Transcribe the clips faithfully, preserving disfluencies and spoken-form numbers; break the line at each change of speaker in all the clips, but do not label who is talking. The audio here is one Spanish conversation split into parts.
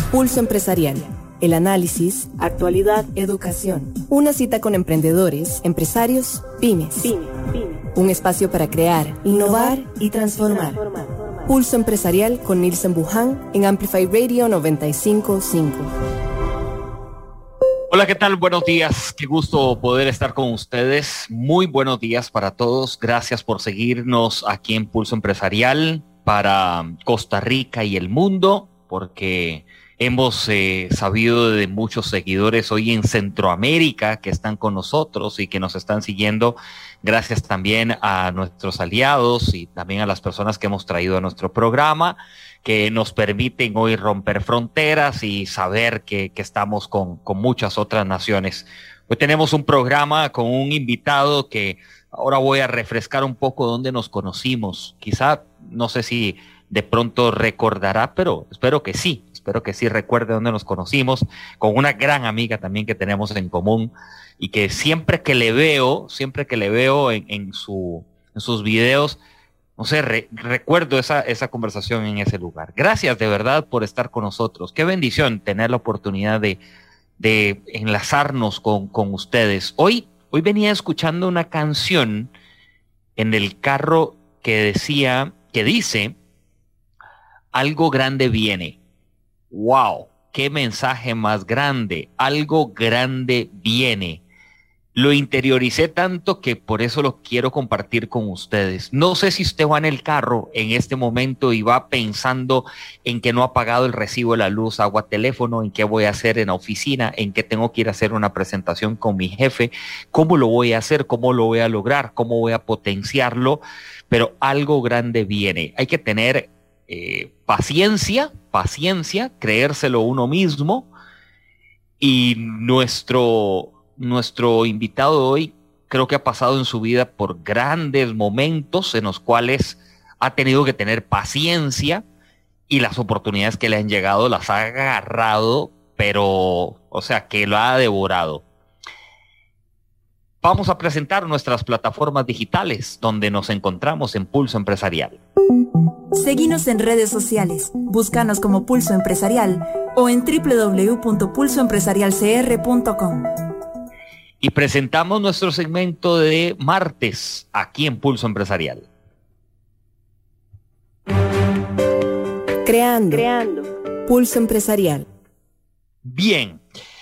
Pulso Empresarial. El análisis, actualidad, educación. Una cita con emprendedores, empresarios, pymes. Pyme, pyme. Un espacio para crear, innovar y transformar. Pulso Empresarial con Nilsen Buján en Amplify Radio noventa y cinco punto cinco.
Hola, ¿qué tal? Buenos días. Qué gusto poder estar con ustedes. Muy buenos días para todos. Gracias por seguirnos aquí en Pulso Empresarial para Costa Rica y el mundo, porque hemos eh, sabido de muchos seguidores hoy en Centroamérica que están con nosotros y que nos están siguiendo. Gracias también a nuestros aliados y también a las personas que hemos traído a nuestro programa, que nos permiten hoy romper fronteras y saber que, que estamos con, con muchas otras naciones. Hoy tenemos un programa con un invitado que ahora voy a refrescar un poco dónde nos conocimos. Quizá, no sé si de pronto recordará, pero espero que sí. Espero que sí recuerde dónde nos conocimos, con una gran amiga también que tenemos en común y que siempre que le veo, siempre que le veo en, en, su, en sus videos, no sé, re, recuerdo esa, esa conversación en ese lugar. Gracias de verdad por estar con nosotros. Qué bendición tener la oportunidad de, de enlazarnos con, con ustedes. Hoy, hoy venía escuchando una canción en el carro que decía, que dice, algo grande viene. ¡Wow! ¡Qué mensaje más grande! Algo grande viene. Lo interioricé tanto que por eso lo quiero compartir con ustedes. No sé si usted va en el carro en este momento y va pensando en que no ha pagado el recibo de la luz, agua, teléfono, en qué voy a hacer en la oficina, en qué tengo que ir a hacer una presentación con mi jefe, cómo lo voy a hacer, cómo lo voy a lograr, cómo voy a potenciarlo, pero algo grande viene. Hay que tener Eh, paciencia, paciencia, creérselo uno mismo. Y nuestro, nuestro invitado hoy creo que ha pasado en su vida por grandes momentos en los cuales ha tenido que tener paciencia y las oportunidades que le han llegado las ha agarrado, pero, o sea, que lo ha devorado. Vamos a presentar nuestras plataformas digitales donde nos encontramos en Pulso Empresarial.
Seguinos en redes sociales, búscanos como Pulso Empresarial o en doble u doble u doble u punto pulso empresarial c r punto com.
Y presentamos nuestro segmento de martes aquí en Pulso Empresarial.
Creando, Creando. Pulso Empresarial.
Bien.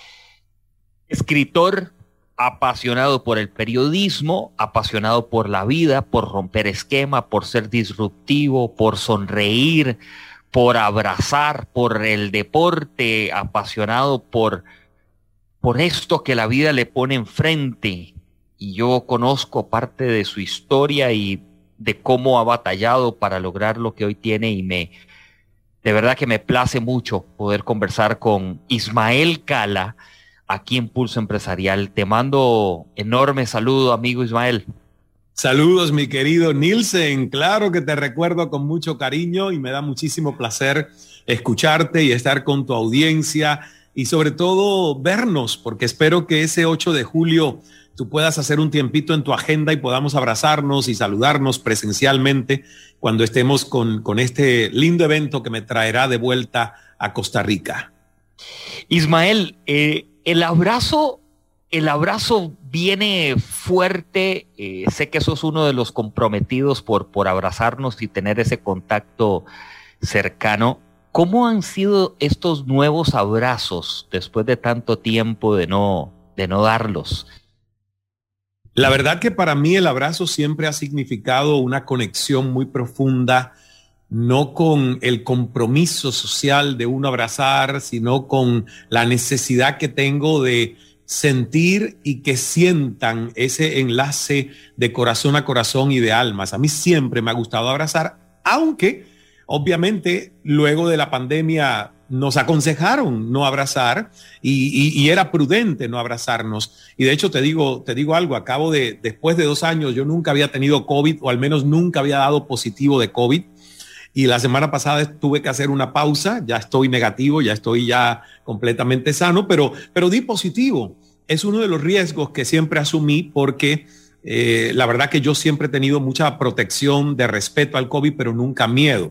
Escritor, apasionado por el periodismo, apasionado por la vida, por romper esquema, por ser disruptivo, por sonreír, por abrazar, por el deporte, apasionado por, por esto que la vida le pone enfrente. Y yo conozco parte de su historia y de cómo ha batallado para lograr lo que hoy tiene, y me, de verdad que me place mucho poder conversar con Ismael Cala, aquí en Pulso Empresarial. Te mando enorme saludo, amigo Ismael.
Saludos, mi querido Nilsen. Claro que te recuerdo con mucho cariño y me da muchísimo placer escucharte y estar con tu audiencia y sobre todo vernos, porque espero que ese ocho de julio tú puedas hacer un tiempito en tu agenda y podamos abrazarnos y saludarnos presencialmente cuando estemos con, con este lindo evento que me traerá de vuelta a Costa Rica.
Ismael, eh, El abrazo, el abrazo viene fuerte. Eh, sé que sos uno de los comprometidos por, por abrazarnos y tener ese contacto cercano. ¿Cómo han sido estos nuevos abrazos después de tanto tiempo de no, de no darlos?
La verdad que para mí el abrazo siempre ha significado una conexión muy profunda, no con el compromiso social de uno abrazar, sino con la necesidad que tengo de sentir y que sientan ese enlace de corazón a corazón y de almas. A mí siempre me ha gustado abrazar, aunque obviamente luego de la pandemia nos aconsejaron no abrazar y, y, y era prudente no abrazarnos. Y de hecho te digo, te digo algo, acabo de, después de dos años, yo nunca había tenido COVID, o al menos nunca había dado positivo de COVID. Y la semana pasada tuve que hacer una pausa, ya estoy negativo, ya estoy ya completamente sano, pero, pero di positivo. Es uno de los riesgos que siempre asumí porque eh, la verdad que yo siempre he tenido mucha protección de respeto al COVID, pero nunca miedo.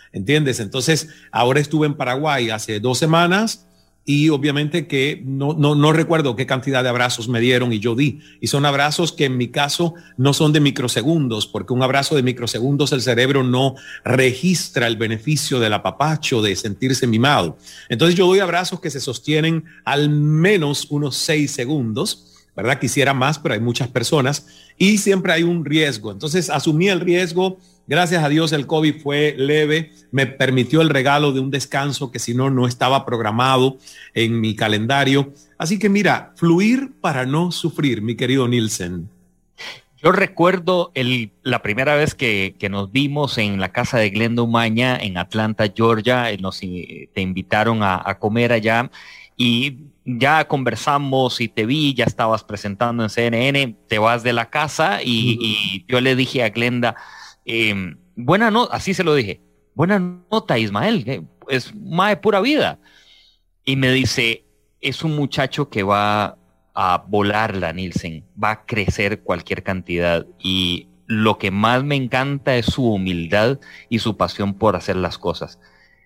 ¿entiendes? Entonces, ahora estuve en Paraguay hace dos semanas y obviamente que no, no, no recuerdo qué cantidad de abrazos me dieron y yo di. Y son abrazos que en mi caso no son de microsegundos, porque un abrazo de microsegundos el cerebro no registra el beneficio del apapacho, de sentirse mimado. Entonces yo doy abrazos que se sostienen al menos unos seis segundos, ¿verdad? Quisiera más, pero hay muchas personas y siempre hay un riesgo. Entonces asumí el riesgo. Gracias a Dios el COVID fue leve, me permitió el regalo de un descanso que si no, no estaba programado en mi calendario. Así que mira, fluir para no sufrir, mi querido Nielsen.
Yo recuerdo el, la primera vez que, que nos vimos en la casa de Glenda Umaña en Atlanta, Georgia. Nos, te invitaron a, a comer allá y ya conversamos y te vi, ya estabas presentando en C N N, te vas de la casa y, uh-huh. y yo le dije a Glenda, Eh, buena nota, así se lo dije, buena nota Ismael, eh, es más de pura vida. Y me dice, es un muchacho que va a volarla, Nielsen, va a crecer cualquier cantidad y lo que más me encanta es su humildad y su pasión por hacer las cosas.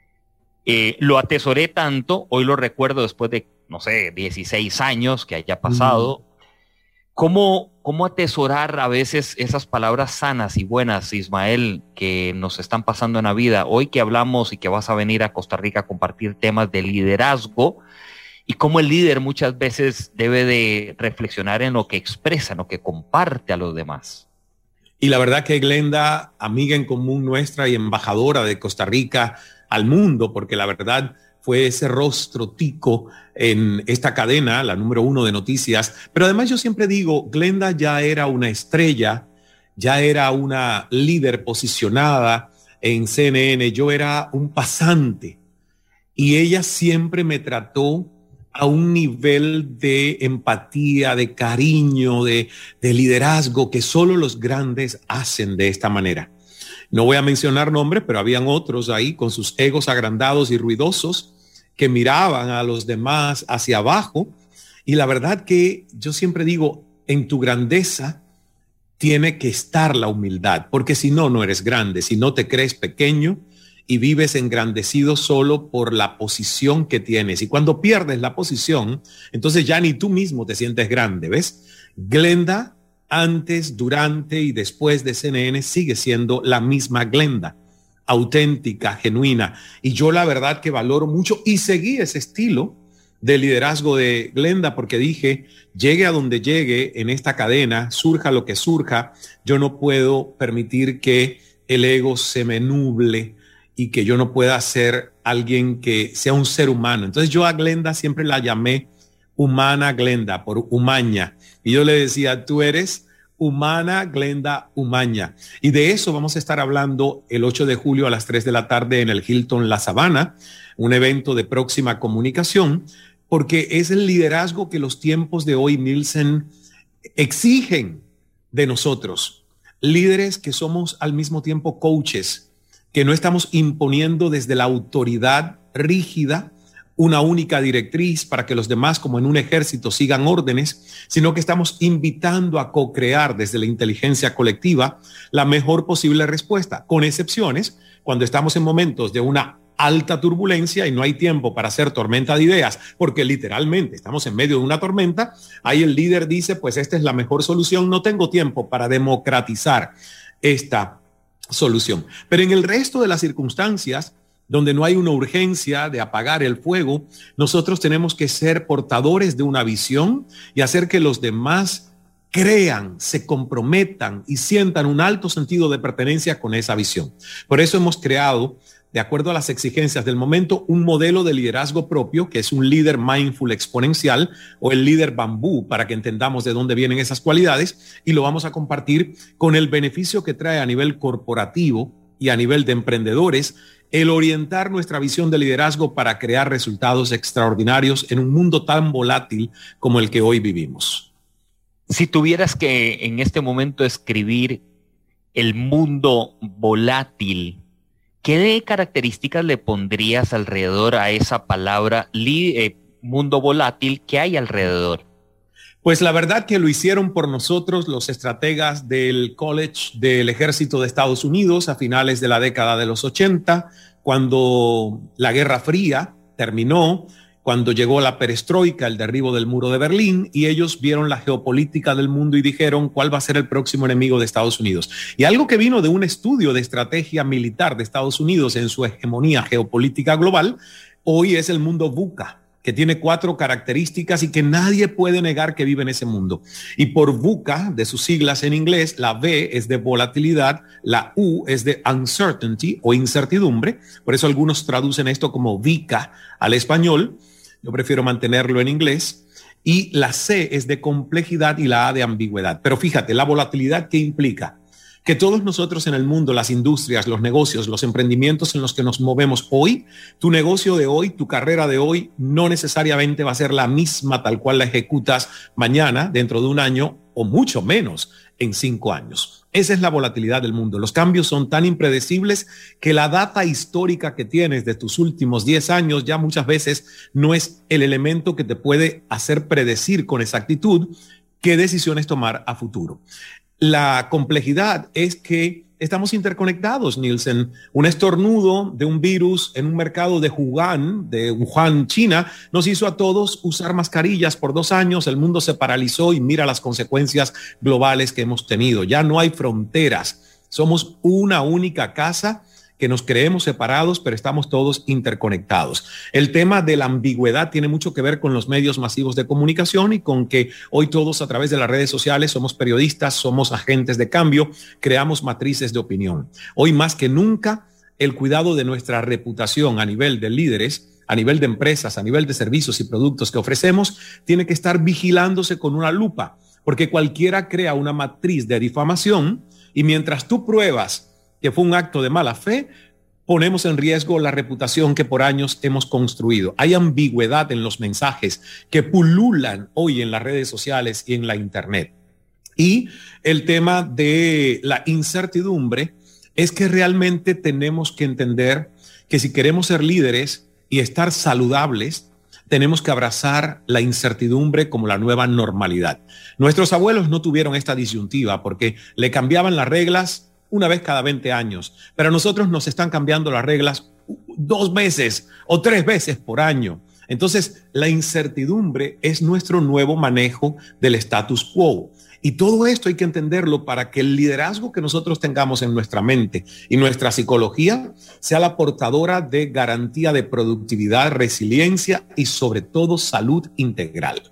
Eh, lo atesoré tanto, hoy lo recuerdo después de, no sé, dieciséis años que haya pasado. Mm. ¿Cómo, ¿Cómo atesorar a veces esas palabras sanas y buenas, Ismael, que nos están pasando en la vida? Hoy que hablamos y que vas a venir a Costa Rica a compartir temas de liderazgo y cómo el líder muchas veces debe de reflexionar en lo que expresa, en lo que comparte a los demás.
Y la verdad que Glenda, amiga en común nuestra y embajadora de Costa Rica al mundo, porque la verdad fue ese rostro tico en esta cadena, la número uno de noticias. Pero además yo siempre digo, Glenda ya era una estrella, ya era una líder posicionada en C N N, yo era un pasante. Y ella siempre me trató a un nivel de empatía, de cariño, de, de liderazgo que solo los grandes hacen de esta manera. No voy a mencionar nombres, pero habían otros ahí con sus egos agrandados y ruidosos que miraban a los demás hacia abajo. Y la verdad que yo siempre digo, en tu grandeza tiene que estar la humildad, porque si no, no eres grande, si no te crees pequeño y vives engrandecido solo por la posición que tienes. Y cuando pierdes la posición, entonces ya ni tú mismo te sientes grande, ¿ves? Glenda, antes, durante y después de C N N sigue siendo la misma Glenda, auténtica, genuina. Y yo la verdad que valoro mucho y seguí ese estilo de liderazgo de Glenda porque dije, llegue a donde llegue en esta cadena, surja lo que surja, yo no puedo permitir que el ego se me nuble y que yo no pueda ser alguien que sea un ser humano. Entonces yo a Glenda siempre la llamé Humana Glenda, por Umaña. Y yo le decía, tú eres Humana Glenda Umaña. Y de eso vamos a estar hablando el ocho de julio a las tres de la tarde en el Hilton La Sabana, un evento de próxima comunicación, porque es el liderazgo que los tiempos de hoy, Nielsen, exigen de nosotros. Líderes que somos al mismo tiempo coaches, que no estamos imponiendo desde la autoridad rígida una única directriz para que los demás, como en un ejército, sigan órdenes, sino que estamos invitando a co-crear desde la inteligencia colectiva la mejor posible respuesta, con excepciones cuando estamos en momentos de una alta turbulencia y no hay tiempo para hacer tormenta de ideas, porque literalmente estamos en medio de una tormenta. Ahí el líder dice, pues esta es la mejor solución, no tengo tiempo para democratizar esta solución. Pero en el resto de las circunstancias, donde no hay una urgencia de apagar el fuego, nosotros tenemos que ser portadores de una visión y hacer que los demás crean, se comprometan y sientan un alto sentido de pertenencia con esa visión. Por eso hemos creado, de acuerdo a las exigencias del momento, un modelo de liderazgo propio, que es un líder mindful exponencial o el líder bambú, para que entendamos de dónde vienen esas cualidades, y lo vamos a compartir con el beneficio que trae a nivel corporativo y a nivel de emprendedores, el orientar nuestra visión de liderazgo para crear resultados extraordinarios en un mundo tan volátil como el que hoy vivimos.
Si tuvieras que en este momento escribir el mundo volátil, ¿qué características le pondrías alrededor a esa palabra eh, mundo volátil que hay alrededor?
Pues la verdad que lo hicieron por nosotros los estrategas del College del Ejército de Estados Unidos a finales de la década de los ochenta, cuando la Guerra Fría terminó, cuando llegó la perestroika, el derribo del muro de Berlín, y ellos vieron la geopolítica del mundo y dijeron cuál va a ser el próximo enemigo de Estados Unidos. Y algo que vino de un estudio de estrategia militar de Estados Unidos en su hegemonía geopolítica global, hoy es el mundo VUCA, que tiene cuatro características y que nadie puede negar que vive en ese mundo. Y por VUCA, de sus siglas en inglés, la V es de volatilidad, la U es de uncertainty o incertidumbre, por eso algunos traducen esto como VICA al español, yo prefiero mantenerlo en inglés, y la C es de complejidad y la A de ambigüedad. Pero fíjate, la volatilidad, ¿qué implica? Que todos nosotros en el mundo, las industrias, los negocios, los emprendimientos en los que nos movemos hoy, tu negocio de hoy, tu carrera de hoy, no necesariamente va a ser la misma tal cual la ejecutas mañana, dentro de un año, o mucho menos en cinco años. Esa es la volatilidad del mundo. Los cambios son tan impredecibles que la data histórica que tienes de tus últimos diez años ya muchas veces no es el elemento que te puede hacer predecir con exactitud qué decisiones tomar a futuro. La complejidad es que estamos interconectados, Nielsen. Un estornudo de un virus en un mercado de Wuhan, de Wuhan, China, nos hizo a todos usar mascarillas por dos años. El mundo se paralizó y mira las consecuencias globales que hemos tenido. Ya no hay fronteras. Somos una única casa que nos creemos separados, pero estamos todos interconectados. El tema de la ambigüedad tiene mucho que ver con los medios masivos de comunicación y con que hoy todos a través de las redes sociales somos periodistas, somos agentes de cambio, creamos matrices de opinión. Hoy más que nunca, el cuidado de nuestra reputación a nivel de líderes, a nivel de empresas, a nivel de servicios y productos que ofrecemos, tiene que estar vigilándose con una lupa, porque cualquiera crea una matriz de difamación y mientras tú pruebas que fue un acto de mala fe, ponemos en riesgo la reputación que por años hemos construido. Hay ambigüedad en los mensajes que pululan hoy en las redes sociales y en la internet. Y el tema de la incertidumbre es que realmente tenemos que entender que si queremos ser líderes y estar saludables, tenemos que abrazar la incertidumbre como la nueva normalidad. Nuestros abuelos no tuvieron esta disyuntiva porque le cambiaban las reglas una vez cada veinte años, pero a nosotros nos están cambiando las reglas dos veces o tres veces por año. Entonces, la incertidumbre es nuestro nuevo manejo del status quo. Y todo esto hay que entenderlo para que el liderazgo que nosotros tengamos en nuestra mente y nuestra psicología sea la portadora de garantía de productividad, resiliencia y sobre todo salud integral.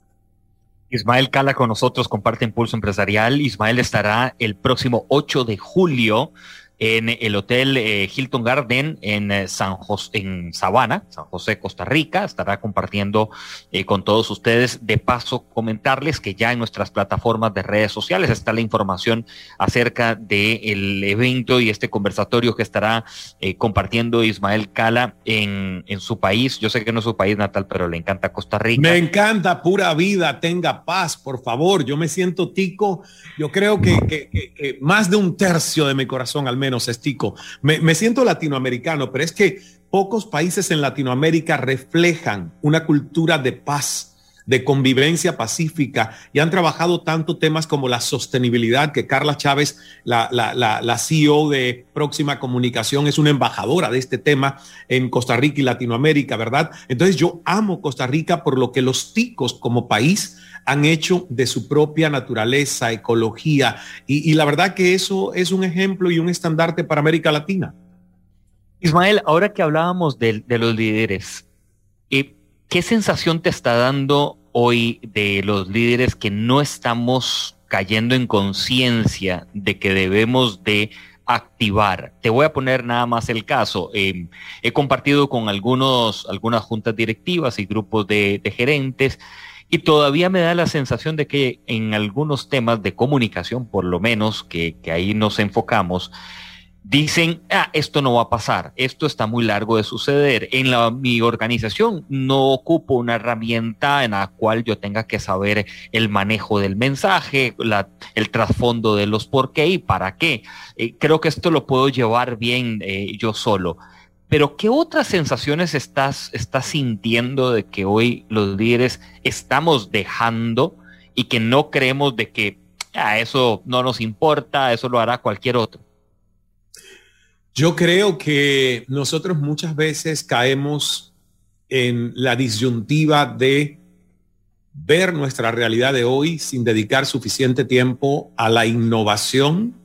Ismael Cala con nosotros, comparte Impulso Empresarial. Ismael estará el próximo ocho de julio en el Hotel eh, Hilton Garden en eh, San José, en Sabana, San José, Costa Rica. Estará compartiendo eh, con todos ustedes. De paso, comentarles que ya en nuestras plataformas de redes sociales está la información acerca del evento y este conversatorio que estará eh, compartiendo Ismael Cala en, en su país. Yo sé que no es su país natal, pero le encanta Costa Rica.
Me encanta, pura vida, tenga paz, por favor. Yo me siento tico. Yo creo que, que, que, que más de un tercio de mi corazón al menos es tico. Me, me siento latinoamericano, pero es que pocos países en Latinoamérica reflejan una cultura de paz, de convivencia pacífica y han trabajado tanto temas como la sostenibilidad, que Carla Chávez, la, la, la, la C E O de Próxima Comunicación, es una embajadora de este tema en Costa Rica y Latinoamérica, ¿verdad? Entonces yo amo Costa Rica por lo que los ticos como país han hecho de su propia naturaleza, ecología, y, y la verdad que eso es un ejemplo y un estandarte para América Latina.
Ismael, ahora que hablábamos de, de los líderes, eh, ¿qué sensación te está dando hoy de los líderes que no estamos cayendo en conciencia de que debemos de activar? Te voy a poner nada más el caso. Eh, he compartido con algunos, algunas juntas directivas y grupos de, de gerentes, y todavía me da la sensación de que en algunos temas de comunicación, por lo menos, que, que ahí nos enfocamos, dicen, ah, esto no va a pasar, esto está muy largo de suceder. En la, mi organización no ocupo una herramienta en la cual yo tenga que saber el manejo del mensaje, la, el trasfondo de los por qué y para qué. Eh, creo que esto lo puedo llevar bien eh, yo solo. Pero ¿qué otras sensaciones estás, estás sintiendo de que hoy los líderes estamos dejando y que no creemos de que ah, eso no nos importa, eso lo hará cualquier otro?
Yo creo que nosotros muchas veces caemos en la disyuntiva de ver nuestra realidad de hoy sin dedicar suficiente tiempo a la innovación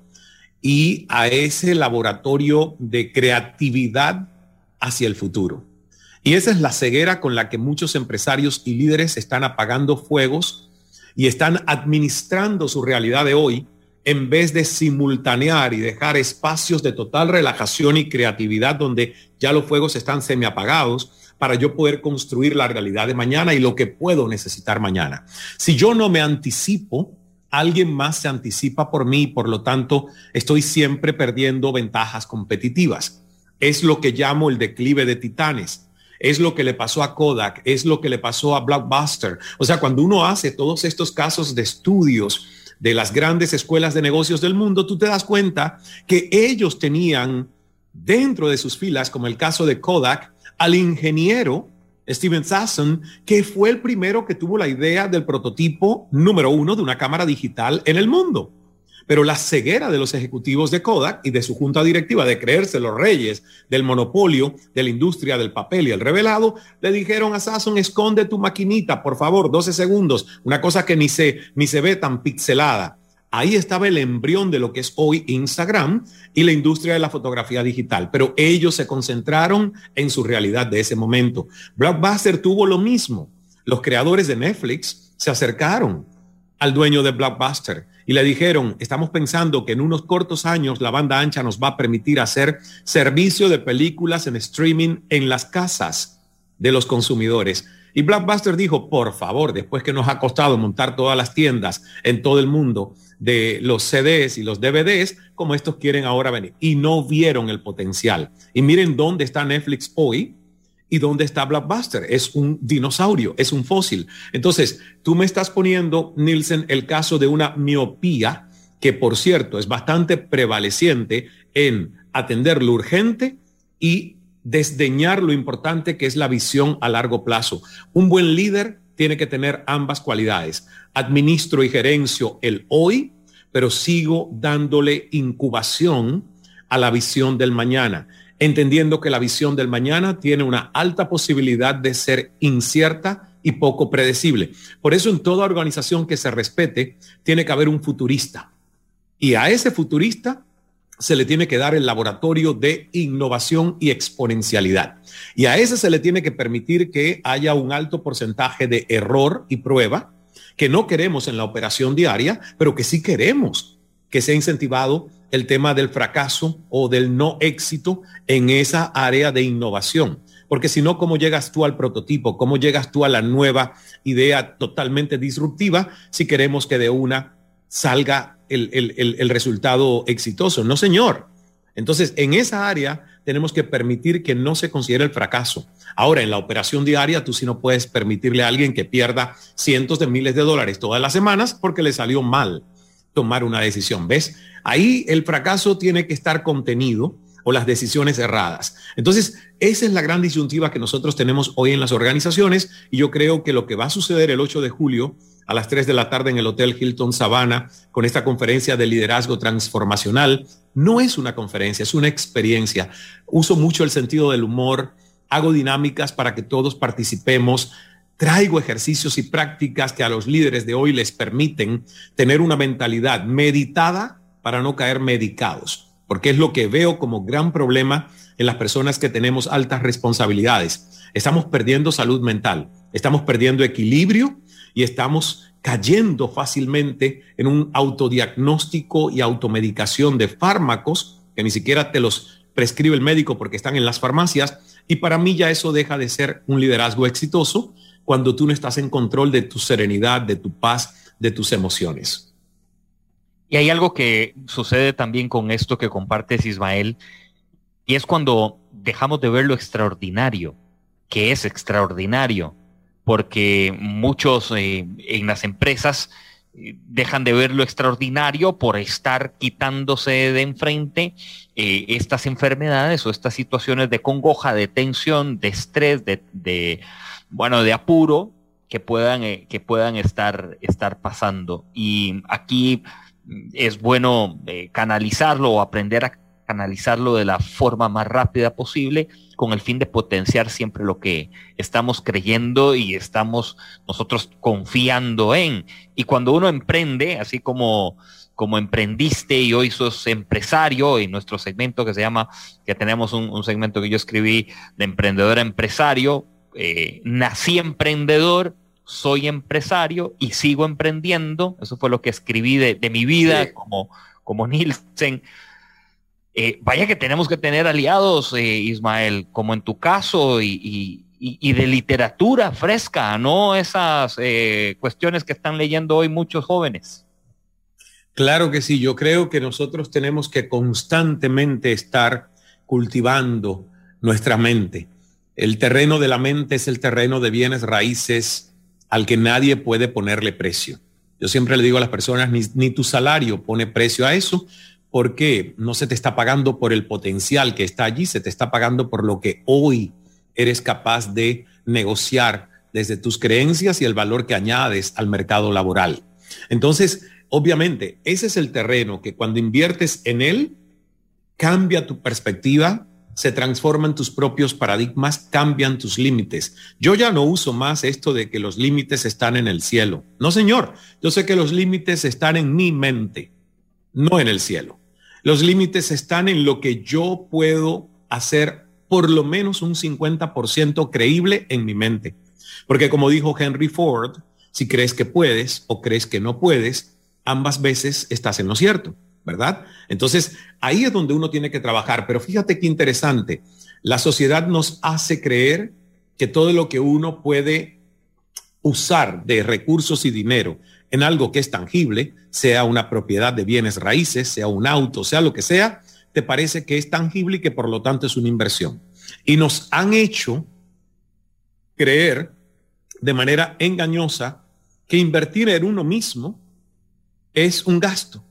y a ese laboratorio de creatividad hacia el futuro. Y esa es la ceguera con la que muchos empresarios y líderes están apagando fuegos y están administrando su realidad de hoy en vez de simultanear y dejar espacios de total relajación y creatividad donde ya los fuegos están semiapagados para yo poder construir la realidad de mañana y lo que puedo necesitar mañana. Si yo no me anticipo, alguien más se anticipa por mí y por lo tanto estoy siempre perdiendo ventajas competitivas. Es lo que llamo el declive de titanes. Es lo que le pasó a Kodak, es lo que le pasó a Blockbuster. O sea, cuando uno hace todos estos casos de estudios de las grandes escuelas de negocios del mundo, tú te das cuenta que ellos tenían dentro de sus filas, como el caso de Kodak, al ingeniero Steven Sasson, que fue el primero que tuvo la idea del prototipo número uno de una cámara digital en el mundo. Pero la ceguera de los ejecutivos de Kodak y de su junta directiva de creerse los reyes del monopolio de la industria del papel y el revelado, le dijeron a Sasson: esconde tu maquinita, por favor, doce segundos, una cosa que ni se, ni se ve tan pixelada. Ahí estaba el embrión de lo que es hoy Instagram y la industria de la fotografía digital, pero ellos se concentraron en su realidad de ese momento. Blockbuster tuvo lo mismo. Los creadores de Netflix se acercaron al dueño de Blockbuster y le dijeron: estamos pensando que en unos cortos años la banda ancha nos va a permitir hacer servicio de películas en streaming en las casas de los consumidores. Y Blockbuster dijo: por favor, después que nos ha costado montar todas las tiendas en todo el mundo de los C Ds y los D V Ds, como estos quieren ahora venir. Y no vieron el potencial. Y miren dónde está Netflix hoy y dónde está Blockbuster. Es un dinosaurio, es un fósil. Entonces, tú me estás poniendo, Nielsen, el caso de una miopía que, por cierto, es bastante prevaleciente en atender lo urgente y desdeñar lo importante que es la visión a largo plazo. Un buen líder tiene que tener ambas cualidades. Administro y gerencio el hoy, pero sigo dándole incubación a la visión del mañana, entendiendo que la visión del mañana tiene una alta posibilidad de ser incierta y poco predecible. Por eso en toda organización que se respete tiene que haber un futurista. Y a ese futurista se le tiene que dar el laboratorio de innovación y exponencialidad. Y a ese se le tiene que permitir que haya un alto porcentaje de error y prueba, que no queremos en la operación diaria, pero que sí queremos que sea incentivado el tema del fracaso o del no éxito en esa área de innovación. Porque si no, ¿cómo llegas tú al prototipo? ¿Cómo llegas tú a la nueva idea totalmente disruptiva si queremos que de una salga el, el, el, el resultado exitoso? No, señor. Entonces, en esa área tenemos que permitir que no se considere el fracaso. Ahora, en la operación diaria, tú sí no puedes permitirle a alguien que pierda cientos de miles de dólares todas las semanas porque le salió mal tomar una decisión. ¿Ves? Ahí el fracaso tiene que estar contenido o las decisiones erradas. Entonces, esa es la gran disyuntiva que nosotros tenemos hoy en las organizaciones y yo creo que lo que va a suceder el ocho de julio a las tres de la tarde en el Hotel Hilton Savannah con esta conferencia de liderazgo transformacional no es una conferencia, es una experiencia. Uso mucho el sentido del humor, hago dinámicas para que todos participemos, traigo ejercicios y prácticas que a los líderes de hoy les permiten tener una mentalidad meditada para no caer medicados, porque es lo que veo como gran problema en las personas que tenemos altas responsabilidades. Estamos perdiendo salud mental, estamos perdiendo equilibrio y estamos cayendo fácilmente en un autodiagnóstico y automedicación de fármacos que ni siquiera te los prescribe el médico porque están en las farmacias. Y para mí ya eso deja de ser un liderazgo exitoso cuando tú no estás en control de tu serenidad, de tu paz, de tus emociones.
Y hay algo que sucede también con esto que compartes, Ismael, y es cuando dejamos de ver lo extraordinario, que es extraordinario, porque muchos eh, en las empresas eh, dejan de ver lo extraordinario por estar quitándose de enfrente eh, estas enfermedades o estas situaciones de congoja, de tensión, de estrés, de, de bueno, de apuro que puedan, eh, que puedan estar, estar pasando. Y aquí es bueno eh, canalizarlo o aprender a canalizarlo de la forma más rápida posible, con el fin de potenciar siempre lo que estamos creyendo y estamos nosotros confiando en. Y cuando uno emprende, así como, como emprendiste y hoy sos empresario, en nuestro segmento que se llama, que tenemos un, un segmento que yo escribí de emprendedor a empresario, eh, nací emprendedor, soy empresario y sigo emprendiendo. Eso fue lo que escribí de, de mi vida, sí, como, como Nielsen. Eh, vaya que tenemos que tener aliados, eh, Ismael, como en tu caso, y, y, y de literatura fresca, no esas eh, cuestiones que están leyendo hoy muchos jóvenes.
Claro que sí, yo creo que nosotros tenemos que constantemente estar cultivando nuestra mente. El terreno de la mente es el terreno de bienes raíces al que nadie puede ponerle precio. Yo siempre le digo a las personas, ni, ni tu salario pone precio a eso, porque no se te está pagando por el potencial que está allí, se te está pagando por lo que hoy eres capaz de negociar desde tus creencias y el valor que añades al mercado laboral. Entonces, obviamente, ese es el terreno que cuando inviertes en él, cambia tu perspectiva, se transforman tus propios paradigmas, cambian tus límites. Yo ya no uso más esto de que los límites están en el cielo. No, señor, yo sé que los límites están en mi mente, no en el cielo. Los límites están en lo que yo puedo hacer por lo menos un cincuenta por ciento creíble en mi mente. Porque como dijo Henry Ford, si crees que puedes o crees que no puedes, ambas veces estás en lo cierto, ¿verdad? Entonces, ahí es donde uno tiene que trabajar. Pero fíjate qué interesante. La sociedad nos hace creer que todo lo que uno puede usar de recursos y dinero en algo que es tangible, sea una propiedad de bienes raíces, sea un auto, sea lo que sea, te parece que es tangible y que por lo tanto es una inversión. Y nos han hecho creer de manera engañosa que invertir en uno mismo es un gasto.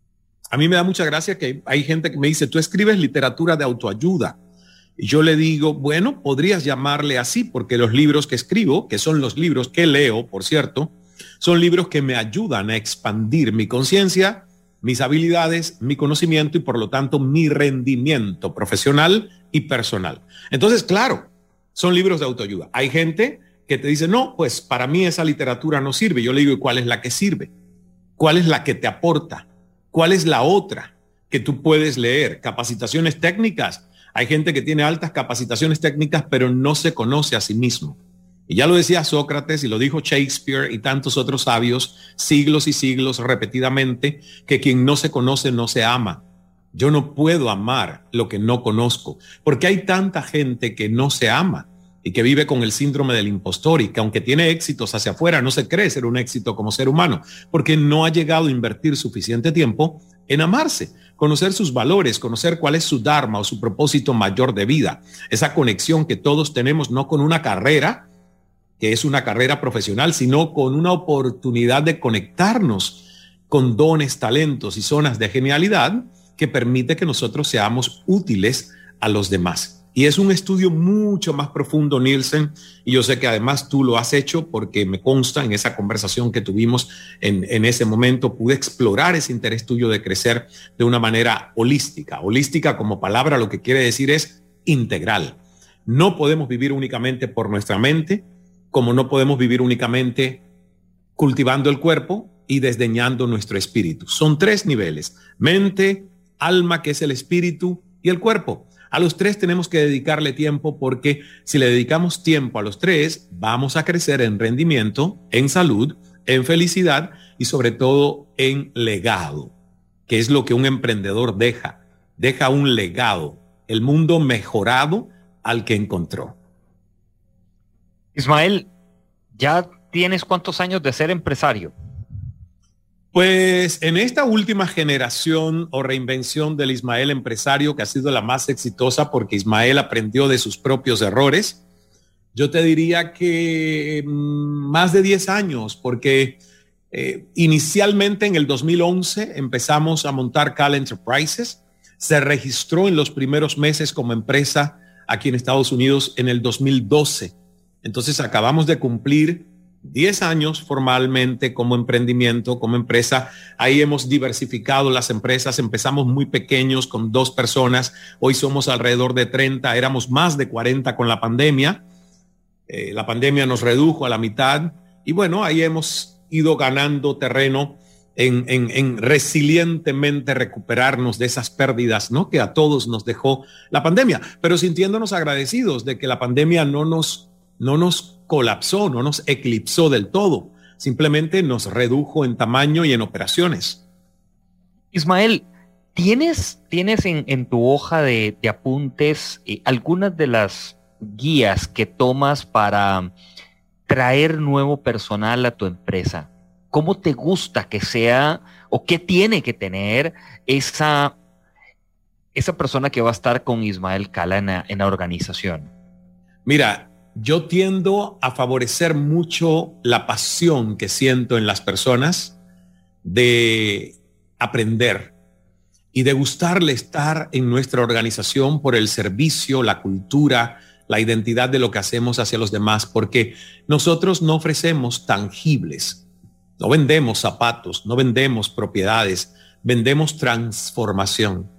A mí me da mucha gracia que hay gente que me dice, tú escribes literatura de autoayuda. Y yo le digo, bueno, podrías llamarle así, porque los libros que escribo, que son los libros que leo, por cierto, son libros que me ayudan a expandir mi conciencia, mis habilidades, mi conocimiento y por lo tanto mi rendimiento profesional y personal. Entonces, claro, son libros de autoayuda. Hay gente que te dice, no, pues para mí esa literatura no sirve. Yo le digo, ¿y cuál es la que sirve? ¿Cuál es la que te aporta? ¿Cuál es la otra que tú puedes leer? Capacitaciones técnicas. Hay gente que tiene altas capacitaciones técnicas, pero no se conoce a sí mismo. Y ya lo decía Sócrates y lo dijo Shakespeare y tantos otros sabios, siglos y siglos repetidamente, que quien no se conoce no se ama. Yo no puedo amar lo que no conozco, porque hay tanta gente que no se ama y que vive con el síndrome del impostor y que aunque tiene éxitos hacia afuera, no se cree ser un éxito como ser humano, porque no ha llegado a invertir suficiente tiempo en amarse, conocer sus valores, conocer cuál es su dharma o su propósito mayor de vida, esa conexión que todos tenemos, no con una carrera, que es una carrera profesional, sino con una oportunidad de conectarnos con dones, talentos y zonas de genialidad que permite que nosotros seamos útiles a los demás. Y es un estudio mucho más profundo, Nielsen, y yo sé que además tú lo has hecho porque me consta en esa conversación que tuvimos en, en ese momento, pude explorar ese interés tuyo de crecer de una manera holística. Holística como palabra lo que quiere decir es integral. No podemos vivir únicamente por nuestra mente, como no podemos vivir únicamente cultivando el cuerpo y desdeñando nuestro espíritu. Son tres niveles: mente, alma, que es el espíritu, y el cuerpo. A los tres tenemos que dedicarle tiempo, porque si le dedicamos tiempo a los tres, vamos a crecer en rendimiento, en salud, en felicidad y sobre todo en legado, que es lo que un emprendedor deja. Deja un legado, el mundo mejorado al que encontró.
Ismael, ¿ya tienes cuántos años de ser empresario?
Pues en esta última generación o reinvención del Ismael empresario, que ha sido la más exitosa porque Ismael aprendió de sus propios errores, yo te diría que más de diez años, porque eh, inicialmente en el dos mil once empezamos a montar Cal Enterprises, se registró en los primeros meses como empresa aquí en Estados Unidos en el dos mil doce. Entonces acabamos de cumplir diez años formalmente como emprendimiento, como empresa. Ahí hemos diversificado las empresas. Empezamos muy pequeños con dos personas. Hoy somos alrededor de treinta. Éramos más de cuarenta con la pandemia. Eh, la pandemia nos redujo a la mitad. Y bueno, ahí hemos ido ganando terreno en, en, en resilientemente recuperarnos de esas pérdidas, ¿no?, que a todos nos dejó la pandemia, pero sintiéndonos agradecidos de que la pandemia no nos, no nos colapsó, no nos eclipsó del todo, simplemente nos redujo en tamaño y en operaciones.
Ismael, ¿tienes, tienes en, en tu hoja de, de apuntes eh, algunas de las guías que tomas para traer nuevo personal a tu empresa? ¿Cómo te gusta que sea o qué tiene que tener esa, esa persona que va a estar con Ismael Cala en la, en la organización?
Mira, yo tiendo a favorecer mucho la pasión que siento en las personas de aprender y de gustarle estar en nuestra organización por el servicio, la cultura, la identidad de lo que hacemos hacia los demás, porque nosotros no ofrecemos tangibles. No vendemos zapatos, no vendemos propiedades, vendemos transformación.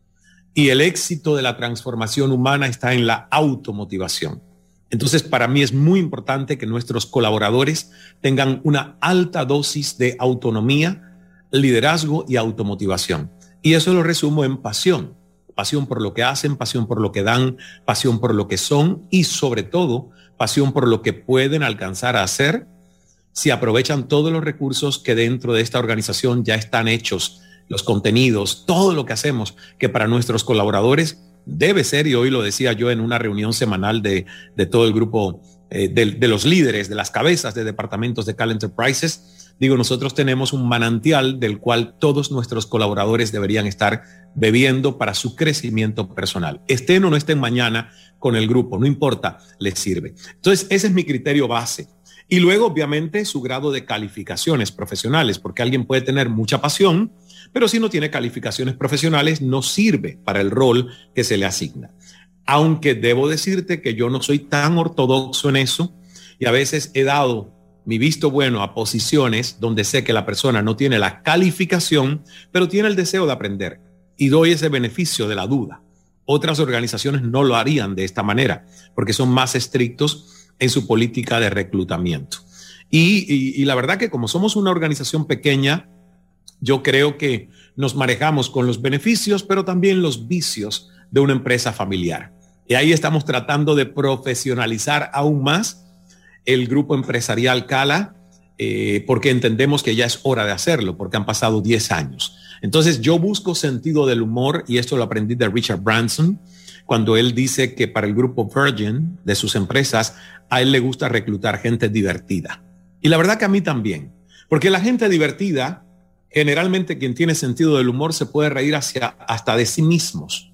Y el éxito de la transformación humana está en la automotivación. Entonces, para mí es muy importante que nuestros colaboradores tengan una alta dosis de autonomía, liderazgo y automotivación. Y eso lo resumo en pasión. Pasión por lo que hacen, pasión por lo que dan, pasión por lo que son y sobre todo, pasión por lo que pueden alcanzar a hacer si aprovechan todos los recursos que dentro de esta organización ya están hechos, los contenidos, todo lo que hacemos, que para nuestros colaboradores debe ser, y hoy lo decía yo en una reunión semanal de, de todo el grupo eh, de, de los líderes, de las cabezas de departamentos de Cala Enterprises, digo, nosotros tenemos un manantial del cual todos nuestros colaboradores deberían estar bebiendo para su crecimiento personal. Estén o no estén mañana con el grupo, no importa, les sirve. Entonces, ese es mi criterio base. Y luego, obviamente, su grado de calificaciones profesionales, porque alguien puede tener mucha pasión, pero si no tiene calificaciones profesionales, no sirve para el rol que se le asigna. Aunque debo decirte que yo no soy tan ortodoxo en eso y a veces he dado mi visto bueno a posiciones donde sé que la persona no tiene la calificación, pero tiene el deseo de aprender y doy ese beneficio de la duda. Otras organizaciones no lo harían de esta manera porque son más estrictos en su política de reclutamiento. Y, y, y la verdad que como somos una organización pequeña, yo creo que nos manejamos con los beneficios, pero también los vicios de una empresa familiar. Y ahí estamos tratando de profesionalizar aún más el grupo empresarial Cala, eh, porque entendemos que ya es hora de hacerlo, porque han pasado diez años. Entonces yo busco sentido del humor, y esto lo aprendí de Richard Branson, cuando él dice que para el grupo Virgin de sus empresas, a él le gusta reclutar gente divertida. Y la verdad que a mí también, porque la gente divertida, generalmente quien tiene sentido del humor se puede reír hacia, hasta de sí mismos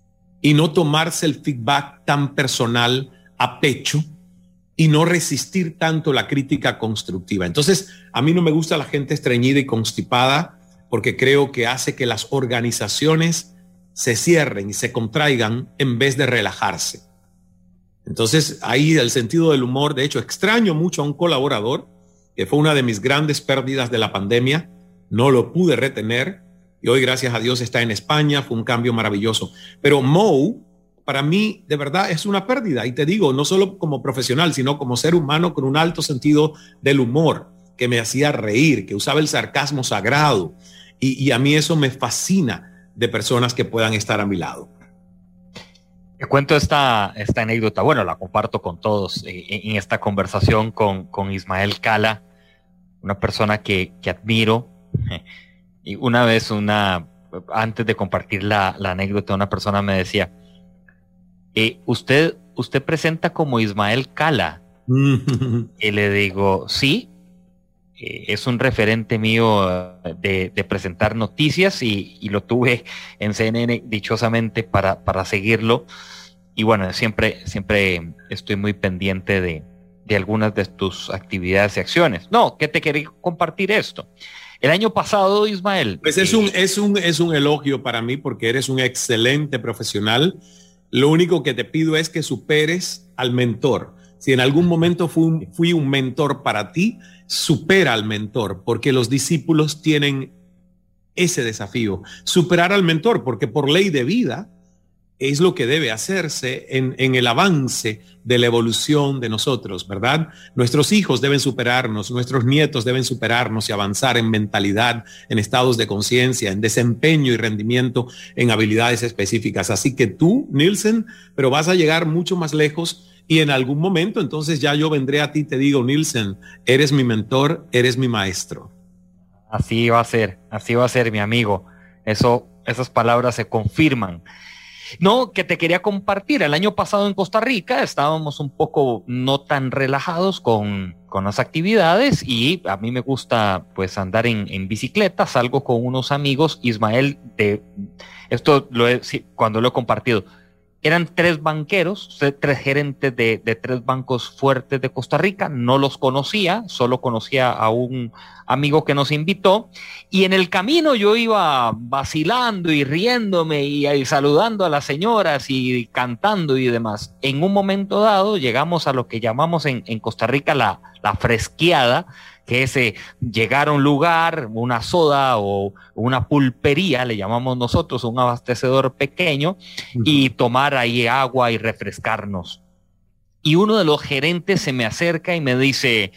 y no tomarse el feedback tan personal a pecho y no resistir tanto la crítica constructiva. Entonces, a mí no me gusta la gente estreñida y constipada porque creo que hace que las organizaciones se cierren y se contraigan en vez de relajarse. Entonces, ahí el sentido del humor, de hecho, extraño mucho a un colaborador, que fue una de mis grandes pérdidas de la pandemia, no lo pude retener, y hoy, gracias a Dios, está en España, fue un cambio maravilloso. Pero Mo, para mí, de verdad, es una pérdida, y te digo, no solo como profesional, sino como ser humano con un alto sentido del humor, que me hacía reír, que usaba el sarcasmo sagrado, y, y a mí eso me fascina de personas que puedan estar a mi lado.
Te cuento esta, esta anécdota, bueno, la comparto con todos eh, en esta conversación con, con Ismael Cala, una persona que, que admiro. Y una vez, una antes de compartir la, la anécdota, una persona me decía, eh, usted, usted presenta como Ismael Cala. Y le digo, sí, eh, es un referente mío de, de presentar noticias y, y lo tuve en C N N dichosamente para, para seguirlo. Y bueno, siempre, siempre estoy muy pendiente de, de algunas de tus actividades y acciones. No, ¿qué te quería compartir esto? El año pasado, Ismael.
Pues es, eh, un, es, un, es un elogio para mí porque eres un excelente profesional. Lo único que te pido es que superes al mentor. Si en algún momento fui un, fui un mentor para ti, supera al mentor, porque los discípulos tienen ese desafío, superar al mentor, porque por ley de vida es lo que debe hacerse en, en el avance de la evolución de nosotros, ¿verdad? Nuestros hijos deben superarnos, nuestros nietos deben superarnos y avanzar en mentalidad, en estados de conciencia, en desempeño y rendimiento, en habilidades específicas. Así que tú, Nielsen, pero vas a llegar mucho más lejos y en algún momento entonces ya yo vendré a ti y te digo, Nielsen, eres mi mentor, eres mi maestro.
Así va a ser, así va a ser, mi amigo. Eso, esas palabras se confirman. No, que te quería compartir. El año pasado en Costa Rica estábamos un poco no tan relajados con, con las actividades y a mí me gusta pues andar en, en bicicleta. Salgo con unos amigos. Ismael, de, esto lo he, sí, cuando lo he compartido, eran tres banqueros, tres gerentes de, de tres bancos fuertes de Costa Rica. No los conocía, solo conocía a un amigo que nos invitó. Y en el camino yo iba vacilando y riéndome y, y saludando a las señoras y cantando y demás. En un momento dado llegamos a lo que llamamos en, en Costa Rica la, la fresqueada, que es eh, llegar a un lugar, una soda o una pulpería, le llamamos nosotros, un abastecedor pequeño, uh-huh. y tomar ahí agua y refrescarnos. Y uno de los gerentes se me acerca y me dice,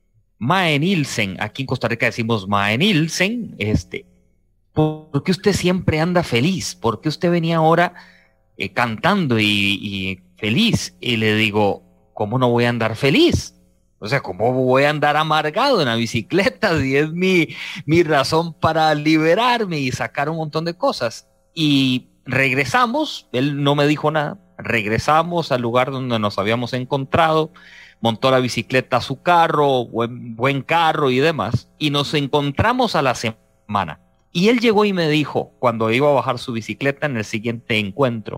Mae Nielsen, aquí en Costa Rica decimos Mae Nielsen, este, ¿por qué usted siempre anda feliz? ¿Por qué usted venía ahora eh, cantando y, y feliz? Y le digo, ¿cómo no voy a andar feliz? O sea, ¿cómo voy a andar amargado en la bicicleta si es mi, mi razón para liberarme y sacar un montón de cosas? Y regresamos, él no me dijo nada, regresamos al lugar donde nos habíamos encontrado, montó la bicicleta a su carro, buen, buen carro y demás, y nos encontramos a la semana. Y él llegó y me dijo, cuando iba a bajar su bicicleta en el siguiente encuentro,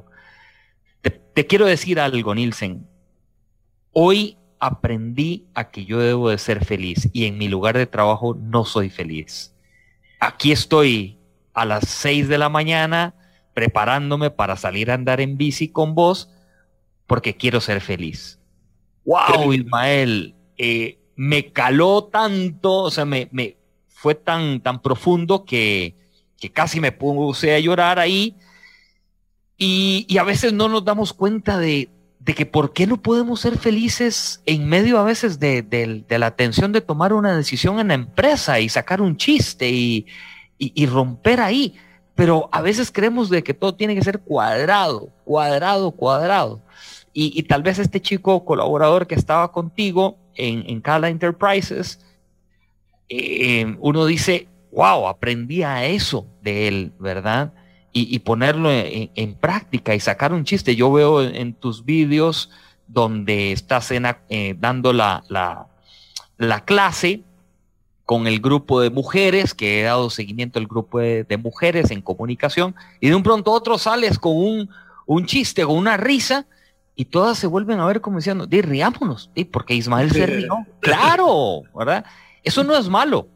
te, te quiero decir algo, Nielsen, hoy aprendí a que yo debo de ser feliz y en mi lugar de trabajo no soy feliz. Aquí estoy a las seis de la mañana preparándome para salir a andar en bici con vos porque quiero ser feliz. ¡Wow, Ismael! Eh, me caló tanto, o sea, me, me fue tan, tan profundo que, que casi me puse a llorar ahí y, y a veces no nos damos cuenta de de que por qué no podemos ser felices en medio a veces de, de, de la tensión de tomar una decisión en la empresa y sacar un chiste y, y, y romper ahí. Pero a veces creemos de que todo tiene que ser cuadrado, cuadrado, cuadrado. Y, y tal vez este chico colaborador que estaba contigo en, en Cala Enterprises, eh, uno dice, wow, aprendí a eso de él, ¿verdad? Y, y ponerlo en, en práctica y sacar un chiste. Yo veo en, en tus vídeos donde estás en, eh, dando la, la, la clase con el grupo de mujeres, que he dado seguimiento al grupo de, de mujeres en comunicación, y de un pronto a otro sales con un, un chiste, con una risa, y todas se vuelven a ver como diciendo, di, riámonos, di, porque Ismael se rió. Claro, ¿verdad? Eso no es malo.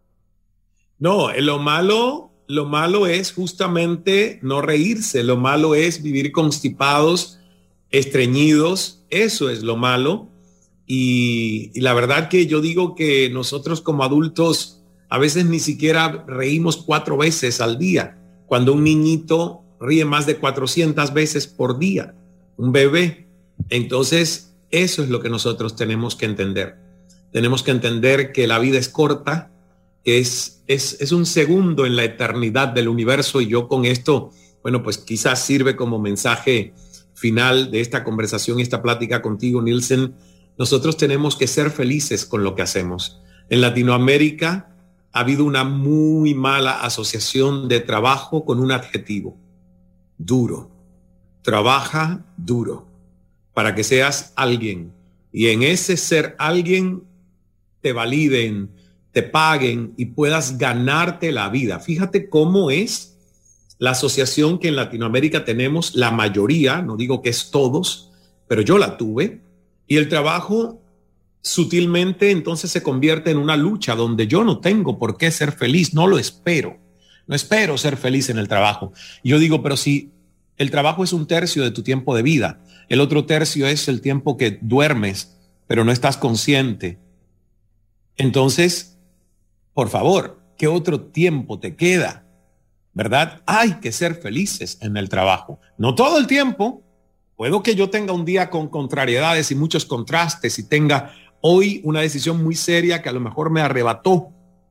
No, lo malo... Lo malo es justamente no reírse, lo malo es vivir constipados, estreñidos, eso es lo malo. Y, y la verdad que yo digo que nosotros como adultos a veces ni siquiera reímos cuatro veces al día, cuando un niñito ríe más de cuatrocientas veces por día, un bebé. Entonces, eso es lo que nosotros tenemos que entender. Tenemos que entender que la vida es corta, Es, es, es un segundo en la eternidad del universo y yo con esto, bueno, pues quizás sirve como mensaje final de esta conversación, esta plática contigo, Nielsen. Nosotros tenemos que ser felices con lo que hacemos. En Latinoamérica ha habido una muy mala asociación de trabajo con un adjetivo, duro. Trabaja duro para que seas alguien y en ese ser alguien te validen, te paguen y puedas ganarte la vida. Fíjate cómo es la asociación que en Latinoamérica tenemos, la mayoría, no digo que es todos, pero yo la tuve, y el trabajo sutilmente entonces se convierte en una lucha donde yo no tengo por qué ser feliz, no lo espero, no espero ser feliz en el trabajo. Y yo digo, pero si el trabajo es un tercio de tu tiempo de vida, el otro tercio es el tiempo que duermes, pero no estás consciente. Entonces, por favor, ¿qué otro tiempo te queda? ¿Verdad? Hay que ser felices en el trabajo. No todo el tiempo. Puedo que yo tenga un día con contrariedades y muchos contrastes y tenga hoy una decisión muy seria que a lo mejor me arrebató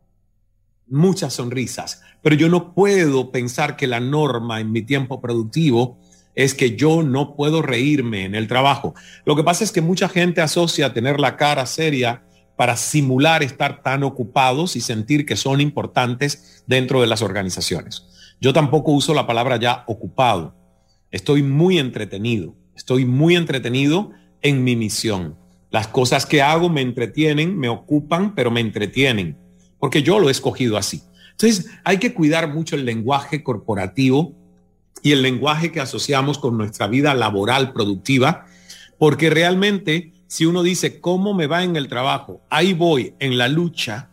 muchas sonrisas, pero yo no puedo pensar que la norma en mi tiempo productivo es que yo no puedo reírme en el trabajo. Lo que pasa es que mucha gente asocia tener la cara seria para simular estar tan ocupados y sentir que son importantes dentro de las organizaciones. Yo tampoco uso la palabra ya ocupado. Estoy muy entretenido. Estoy muy entretenido en mi misión. Las cosas que hago me entretienen, me ocupan, pero me entretienen, porque yo lo he escogido así. Entonces, hay que cuidar mucho el lenguaje corporativo y el lenguaje que asociamos con nuestra vida laboral productiva, porque realmente, si uno dice, ¿cómo me va en el trabajo? Ahí voy, en la lucha.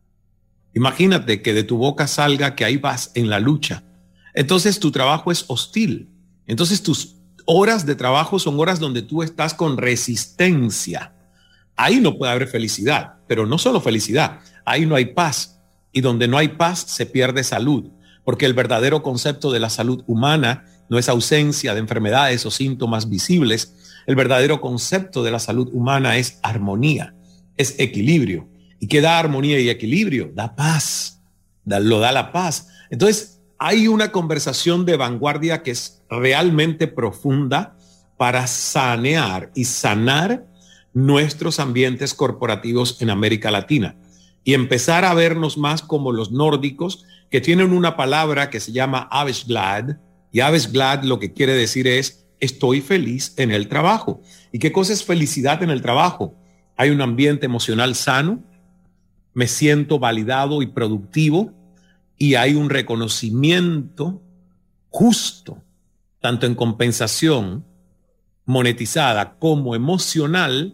Imagínate que de tu boca salga que ahí vas en la lucha. Entonces tu trabajo es hostil. Entonces tus horas de trabajo son horas donde tú estás con resistencia. Ahí no puede haber felicidad, pero no solo felicidad. Ahí no hay paz. Y donde no hay paz se pierde salud. Porque el verdadero concepto de la salud humana no es ausencia de enfermedades o síntomas visibles. El verdadero concepto de la salud humana es armonía, es equilibrio. ¿Y qué da armonía y equilibrio? Da paz, da, lo da la paz. Entonces, hay una conversación de vanguardia que es realmente profunda para sanear y sanar nuestros ambientes corporativos en América Latina y empezar a vernos más como los nórdicos, que tienen una palabra que se llama Arbetsglad, y Arbetsglad lo que quiere decir es estoy feliz en el trabajo. ¿Y qué cosa es felicidad en el trabajo? Hay un ambiente emocional sano, me siento validado y productivo, y hay un reconocimiento justo, tanto en compensación monetizada como emocional,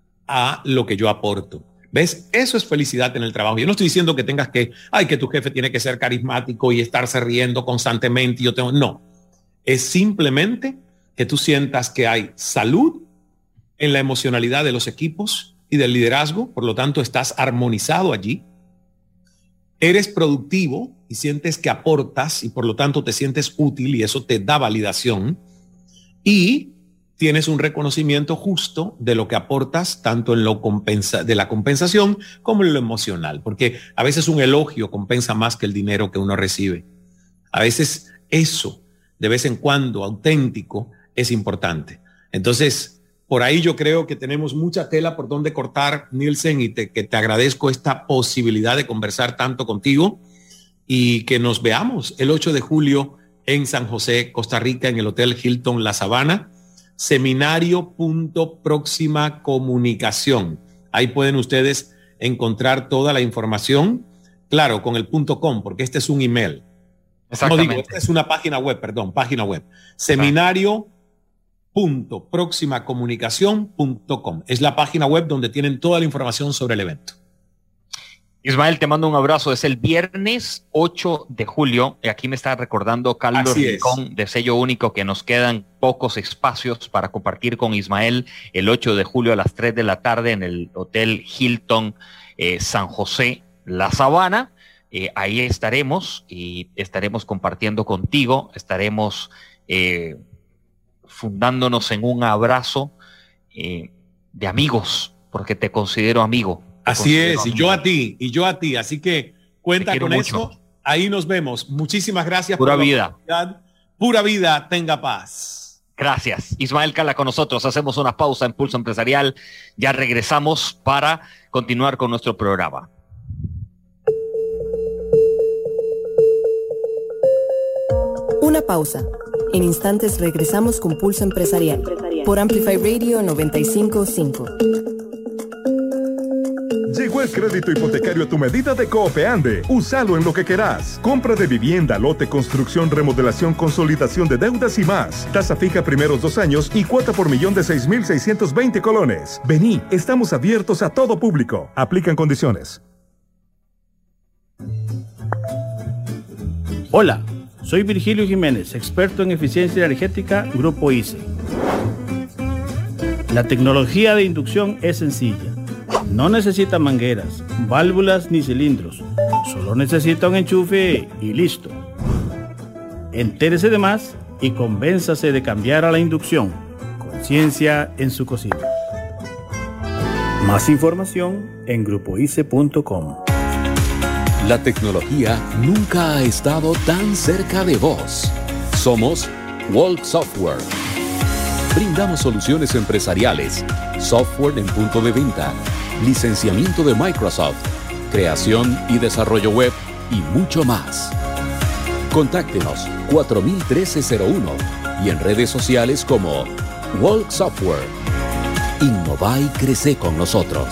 a lo que yo aporto. ¿Ves? Eso es felicidad en el trabajo. Yo no estoy diciendo que tengas que, ay, que tu jefe tiene que ser carismático y estarse riendo constantemente. Y yo tengo, no. Es simplemente que tú sientas que hay salud en la emocionalidad de los equipos y del liderazgo. Por lo tanto, estás armonizado allí. Eres productivo y sientes que aportas y por lo tanto te sientes útil y eso te da validación. Y tienes un reconocimiento justo de lo que aportas, tanto en lo compensa, de la compensación como en lo emocional, porque a veces un elogio compensa más que el dinero que uno recibe. A veces eso, de vez en cuando, auténtico, es importante. Entonces, por ahí yo creo que tenemos mucha tela por donde cortar, Nielsen, y te, que te agradezco esta posibilidad de conversar tanto contigo y que nos veamos el ocho de julio en San José, Costa Rica, en el Hotel Hilton La Sabana. Seminario punto próxima comunicación. Ahí pueden ustedes encontrar toda la información, claro, con el punto com, porque este es un email.
Exactamente.
No digo, esta es una página web, perdón, página web. Seminario punto próxima comunicación punto com. Es la página web donde tienen toda la información sobre el evento.
Ismael, te mando un abrazo. Es el viernes ocho de julio. Y aquí me está recordando Carlos Rincón de Sello Único que nos quedan pocos espacios para compartir con Ismael el ocho de julio a las tres de la tarde en el Hotel Hilton eh, San José, La Sabana. Eh, ahí estaremos y estaremos compartiendo contigo. Estaremos eh, fundándonos en un abrazo eh, de amigos, porque te considero amigo.
Así es, y yo a ti, y yo a ti. Así que cuenta con eso. Ahí nos vemos. Muchísimas gracias.
Pura vida.
Pura vida, tenga paz.
Gracias. Ismael Cala con nosotros. Hacemos una pausa en Pulso Empresarial. Ya regresamos para continuar con nuestro programa.
Una pausa. En instantes regresamos con Pulso Empresarial por Amplify Radio noventa y cinco punto cinco.
Llegó el crédito hipotecario a tu medida de Coopeande. Úsalo en lo que querás. Compra de vivienda, lote, construcción, remodelación, consolidación de deudas y más. Tasa fija primeros dos años y cuota por millón de seis mil seiscientos veinte colones. Vení, estamos abiertos a todo público. Aplican condiciones.
Hola, soy Virgilio Jiménez, experto en eficiencia energética, Grupo I C E. La tecnología de inducción es sencilla. No necesita mangueras, válvulas ni cilindros. Solo necesita un enchufe y listo. Entérese de más y convénzase de cambiar a la inducción. Conciencia en su cocina. Más información en grupo i c e punto com.
La tecnología nunca ha estado tan cerca de vos. Somos Walk Software. Brindamos soluciones empresariales, software en punto de venta, licenciamiento de Microsoft, creación y desarrollo web y mucho más. Contáctenos cuatro mil trece cero uno y en redes sociales como Walk Software. Innova y crece con nosotros.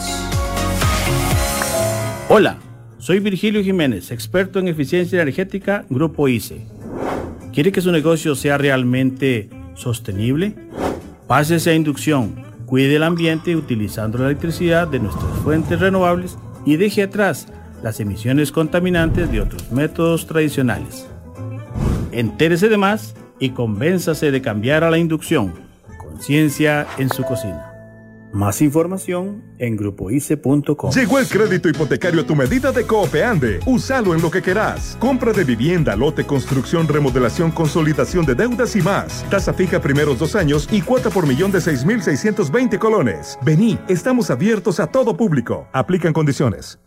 Hola, soy Virgilio Jiménez, experto en eficiencia energética, Grupo I C E. ¿Quiere que su negocio sea realmente sostenible? Pásese a inducción, cuide el ambiente utilizando la electricidad de nuestras fuentes renovables y deje atrás las emisiones contaminantes de otros métodos tradicionales. Entérese de más y convénzase de cambiar a la inducción. Conciencia en su cocina. Más información en grupo i c e punto com.
Llegó el crédito hipotecario a tu medida de Coopeande. Úsalo en lo que querás. Compra de vivienda, lote, construcción, remodelación, consolidación de deudas y más. Tasa fija primeros dos años y cuota por millón de seis mil seiscientos veinte colones. Vení, estamos abiertos a todo público. Aplican condiciones.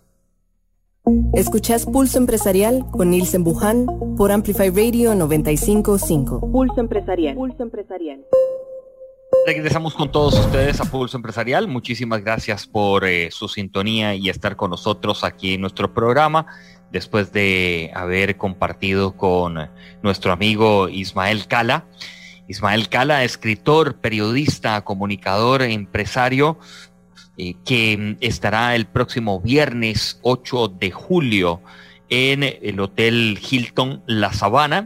Escuchás Pulso Empresarial con Nielsen Buján por Amplify Radio noventa y cinco punto cinco. Pulso Empresarial. Pulso Empresarial.
Regresamos con todos ustedes a Pulso Empresarial. Muchísimas gracias por eh, su sintonía y estar con nosotros aquí en nuestro programa después de haber compartido con nuestro amigo Ismael Cala. Ismael Cala, escritor, periodista, comunicador, empresario, eh, que estará el próximo viernes ocho de julio en el Hotel Hilton La Sabana,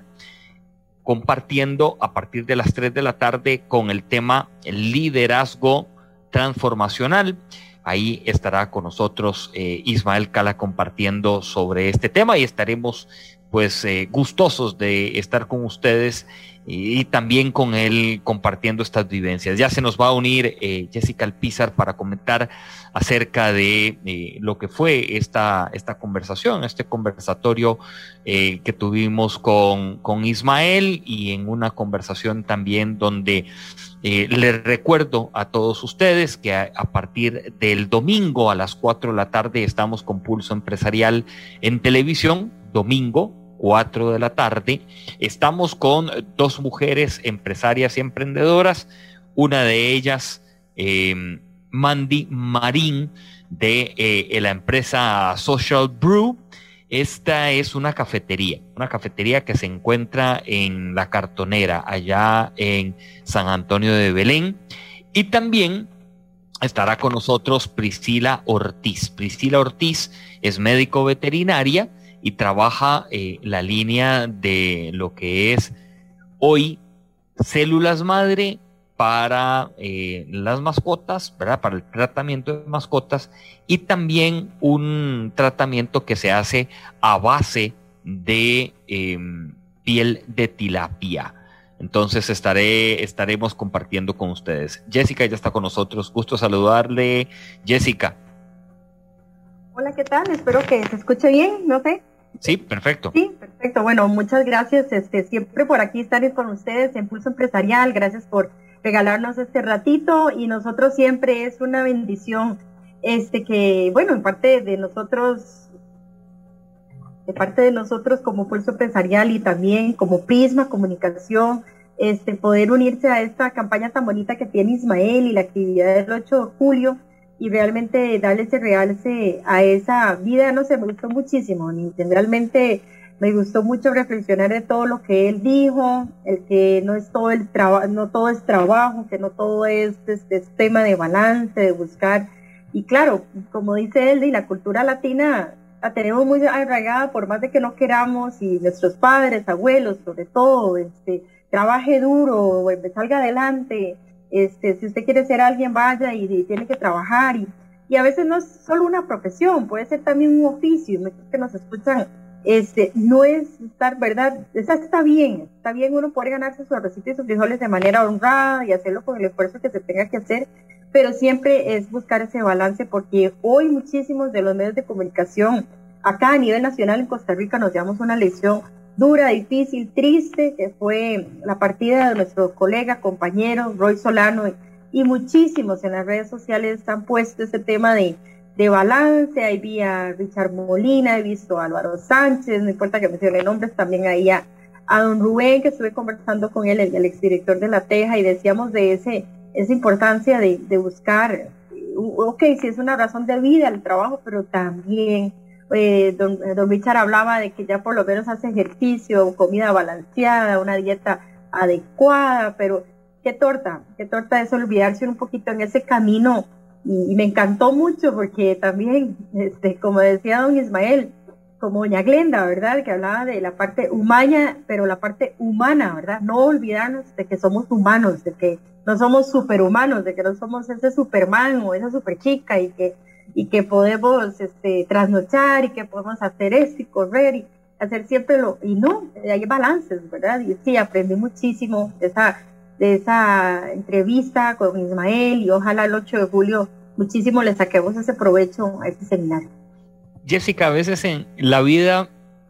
compartiendo a partir de las tres de la tarde con el tema liderazgo transformacional. Ahí estará con nosotros eh, Ismael Cala compartiendo sobre este tema y estaremos pues eh, gustosos de estar con ustedes y, y también con él compartiendo estas vivencias. Ya se nos va a unir eh, Jessica Alpizar para comentar acerca de eh, lo que fue esta, esta conversación, este conversatorio eh, que tuvimos con, con Ismael, y en una conversación también donde eh, les recuerdo a todos ustedes que a, a partir del domingo a las cuatro de la tarde estamos con Pulso Empresarial en televisión. Domingo, cuatro de la tarde, estamos con dos mujeres empresarias y emprendedoras, una de ellas, eh, Mandy Marín, de eh, la empresa Social Brew. Esta es una cafetería, una cafetería que se encuentra en La Cartonera, allá en San Antonio de Belén. Y también estará con nosotros Priscila Ortiz. Priscila Ortiz es médico veterinaria y trabaja eh, la línea de lo que es hoy células madre para eh, las mascotas, ¿verdad? Para el tratamiento de mascotas, y también un tratamiento que se hace a base de eh, piel de tilapia. Entonces estaré, estaremos compartiendo con ustedes. Jessica ya está con nosotros. Gusto saludarle, Jessica.
Hola, ¿qué tal? Espero que se escuche bien, no sé.
Sí, perfecto.
Sí, perfecto. Bueno, muchas gracias. Este, siempre por aquí estar con ustedes en Pulso Empresarial. Gracias por regalarnos este ratito, y nosotros siempre es una bendición, este que, bueno, en parte de nosotros, de parte de nosotros como Pulso Empresarial y también como Prisma Comunicación, este poder unirse a esta campaña tan bonita que tiene Ismael y la actividad del ocho de julio. Y realmente darle ese realce a esa vida, no sé, me gustó muchísimo. Realmente me gustó mucho reflexionar de todo lo que él dijo, el que no es todo el trabajo, no todo es trabajo, que no todo es este, es tema de balance, de buscar. Y claro, como dice él, y la cultura latina la tenemos muy arraigada, por más de que no queramos, y nuestros padres, abuelos, sobre todo, este, trabaje duro, salga adelante. Este, si usted quiere ser alguien, vaya y, y tiene que trabajar, y, y a veces no es solo una profesión, puede ser también un oficio. Muchos que nos escuchan, este, no es estar, verdad, está, está bien, está bien uno poder ganarse su arrocito y sus frijoles de manera honrada y hacerlo con el esfuerzo que se tenga que hacer, pero siempre es buscar ese balance, porque hoy muchísimos de los medios de comunicación, acá a nivel nacional en Costa Rica, nos llevamos una lección dura, difícil, triste, que fue la partida de nuestro colega, compañero, Roy Solano, y muchísimos en las redes sociales han puesto ese tema de, de balance. Ahí vi a Richard Molina, he visto a Álvaro Sánchez, no importa que mencione nombres, también ahí a, a don Rubén, que estuve conversando con él, el, el exdirector de La Teja, y decíamos de ese esa importancia de, de buscar, ok, si es una razón de vida el trabajo, pero también eh, don, don Richard hablaba de que ya por lo menos hace ejercicio, comida balanceada, una dieta adecuada, pero qué torta, qué torta es olvidarse un poquito en ese camino, y, y me encantó mucho porque también, este, como decía don Ismael, como doña Glenda, ¿verdad? Que hablaba de la parte humana, pero la parte humana, ¿verdad? No olvidarnos de que somos humanos, de que no somos superhumanos, de que no somos ese Superman o esa superchica, y que y que podemos este, trasnochar, y que podemos hacer esto y correr y hacer siempre lo, y no, hay balances, ¿verdad? Y sí, aprendí muchísimo de esa, de esa entrevista con Ismael, y ojalá el ocho de julio muchísimo le saquemos ese provecho a este seminario.
Jessica, a veces en la vida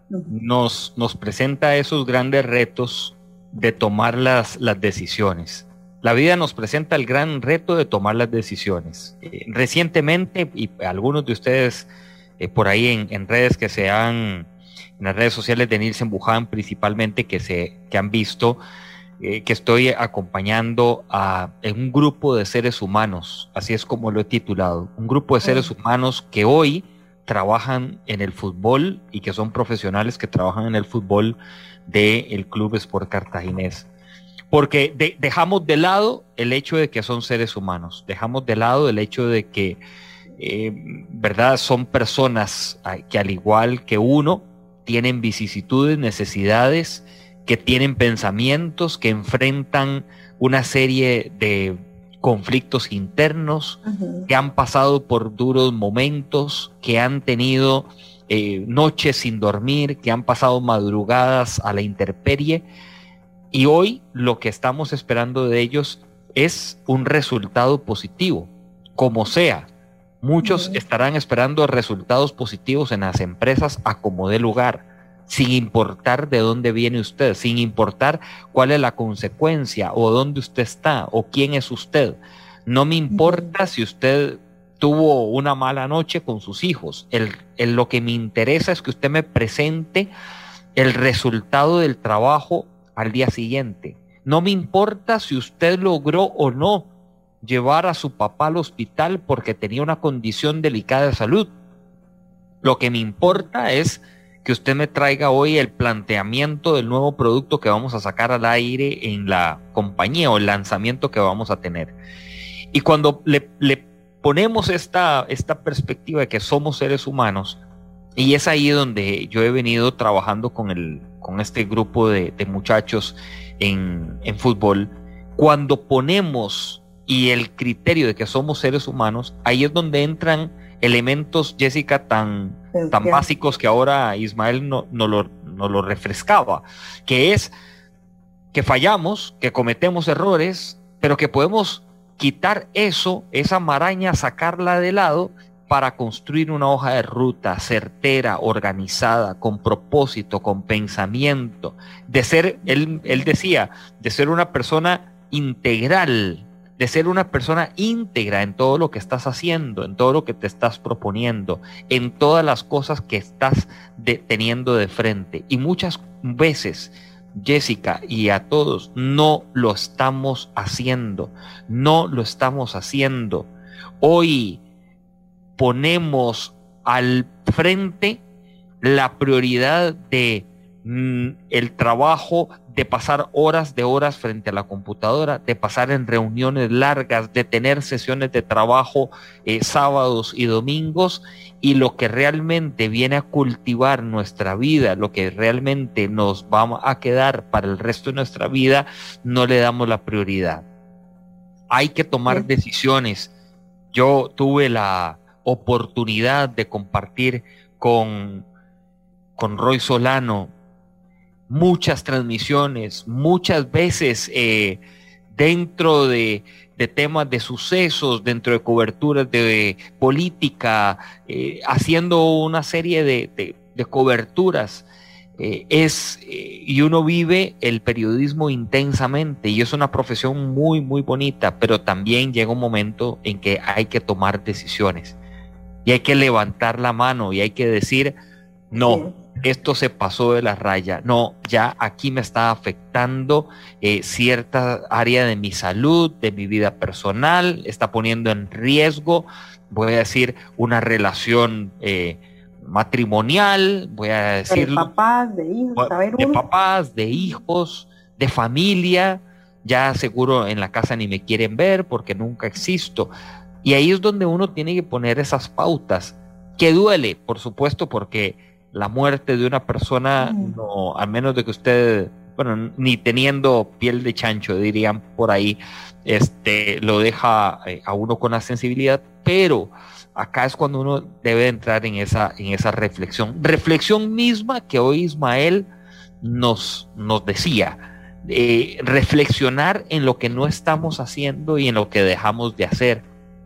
nos, nos presenta esos grandes retos de tomar las, las decisiones. La vida nos presenta el gran reto de tomar las decisiones. Eh, recientemente, y algunos de ustedes eh, por ahí en, en redes que se han, en las redes sociales de Nielsen Buján principalmente, que, se, que han visto eh, que estoy acompañando a en un grupo de seres humanos, así es como lo he titulado, un grupo de seres humanos que hoy trabajan en el fútbol y que son profesionales que trabajan en el fútbol del Club Sport Cartaginés. Porque de, dejamos de lado el hecho de que son seres humanos, dejamos de lado el hecho de que, eh, verdad, son personas que al igual que uno, tienen vicisitudes, necesidades, que tienen pensamientos, que enfrentan una serie de conflictos internos, uh-huh. que han pasado por duros momentos, que han tenido eh, noches sin dormir, que han pasado madrugadas a la intemperie. Y hoy lo que estamos esperando de ellos es un resultado positivo, como sea. Muchos uh-huh. estarán esperando resultados positivos en las empresas a como dé lugar, sin importar de dónde viene usted, sin importar cuál es la consecuencia o dónde usted está o quién es usted. No me importa uh-huh. si usted tuvo una mala noche con sus hijos. El, el, lo que me interesa es que usted me presente el resultado del trabajo al día siguiente. No me importa si usted logró o no llevar a su papá al hospital porque tenía una condición delicada de salud. Lo que me importa es que usted me traiga hoy el planteamiento del nuevo producto que vamos a sacar al aire en la compañía o el lanzamiento que vamos a tener. Y cuando le, le ponemos esta, esta perspectiva de que somos seres humanos, y es ahí donde yo he venido trabajando con, el, con este grupo de, de muchachos en, en fútbol, cuando ponemos y el criterio de que somos seres humanos, ahí es donde entran elementos, Jessica, tan, tan básicos que ahora Ismael no, no, lo, no lo refrescaba, que es que fallamos, que cometemos errores, pero que podemos quitar eso, esa maraña, sacarla de lado para construir una hoja de ruta certera, organizada, con propósito, con pensamiento, de ser, él, él decía, de ser una persona integral, de ser una persona íntegra en todo lo que estás haciendo, en todo lo que te estás proponiendo, en todas las cosas que estás de, teniendo de frente. Y muchas veces, Jessica, y a todos, no lo estamos haciendo, no lo estamos haciendo. Hoy ponemos al frente la prioridad de mm, el trabajo, de pasar horas de horas frente a la computadora, de pasar en reuniones largas, de tener sesiones de trabajo eh, sábados y domingos, y lo que realmente viene a cultivar nuestra vida, lo que realmente nos va a quedar para el resto de nuestra vida, no le damos la prioridad. Hay que tomar sí. decisiones. Yo tuve la oportunidad de compartir con, con Roy Solano muchas transmisiones, muchas veces eh, dentro de, de temas de sucesos, dentro de coberturas de política, eh, haciendo una serie de, de, de coberturas. Eh, es, eh, y uno vive el periodismo intensamente y es una profesión muy, muy bonita, pero también llega un momento en que hay que tomar decisiones y hay que levantar la mano y hay que decir, no, sí, esto se pasó de la raya, no, ya aquí me está afectando eh, cierta área de mi salud, de mi vida personal, está poniendo en riesgo, voy a decir, una relación eh, matrimonial, voy a decirlo,
de papás, de hijos,
de, de papás, de hijos, de familia, ya seguro en la casa ni me quieren ver porque nunca existo. Y ahí es donde uno tiene que poner esas pautas, que duele, por supuesto, porque la muerte de una persona, mm. no, a menos de que usted, bueno, ni teniendo piel de chancho, dirían por ahí, este, lo deja eh, a uno con la sensibilidad, pero acá es cuando uno debe entrar en esa, en esa reflexión. Reflexión misma que hoy Ismael nos, nos decía, eh, reflexionar en lo que no estamos haciendo y en lo que dejamos de hacer,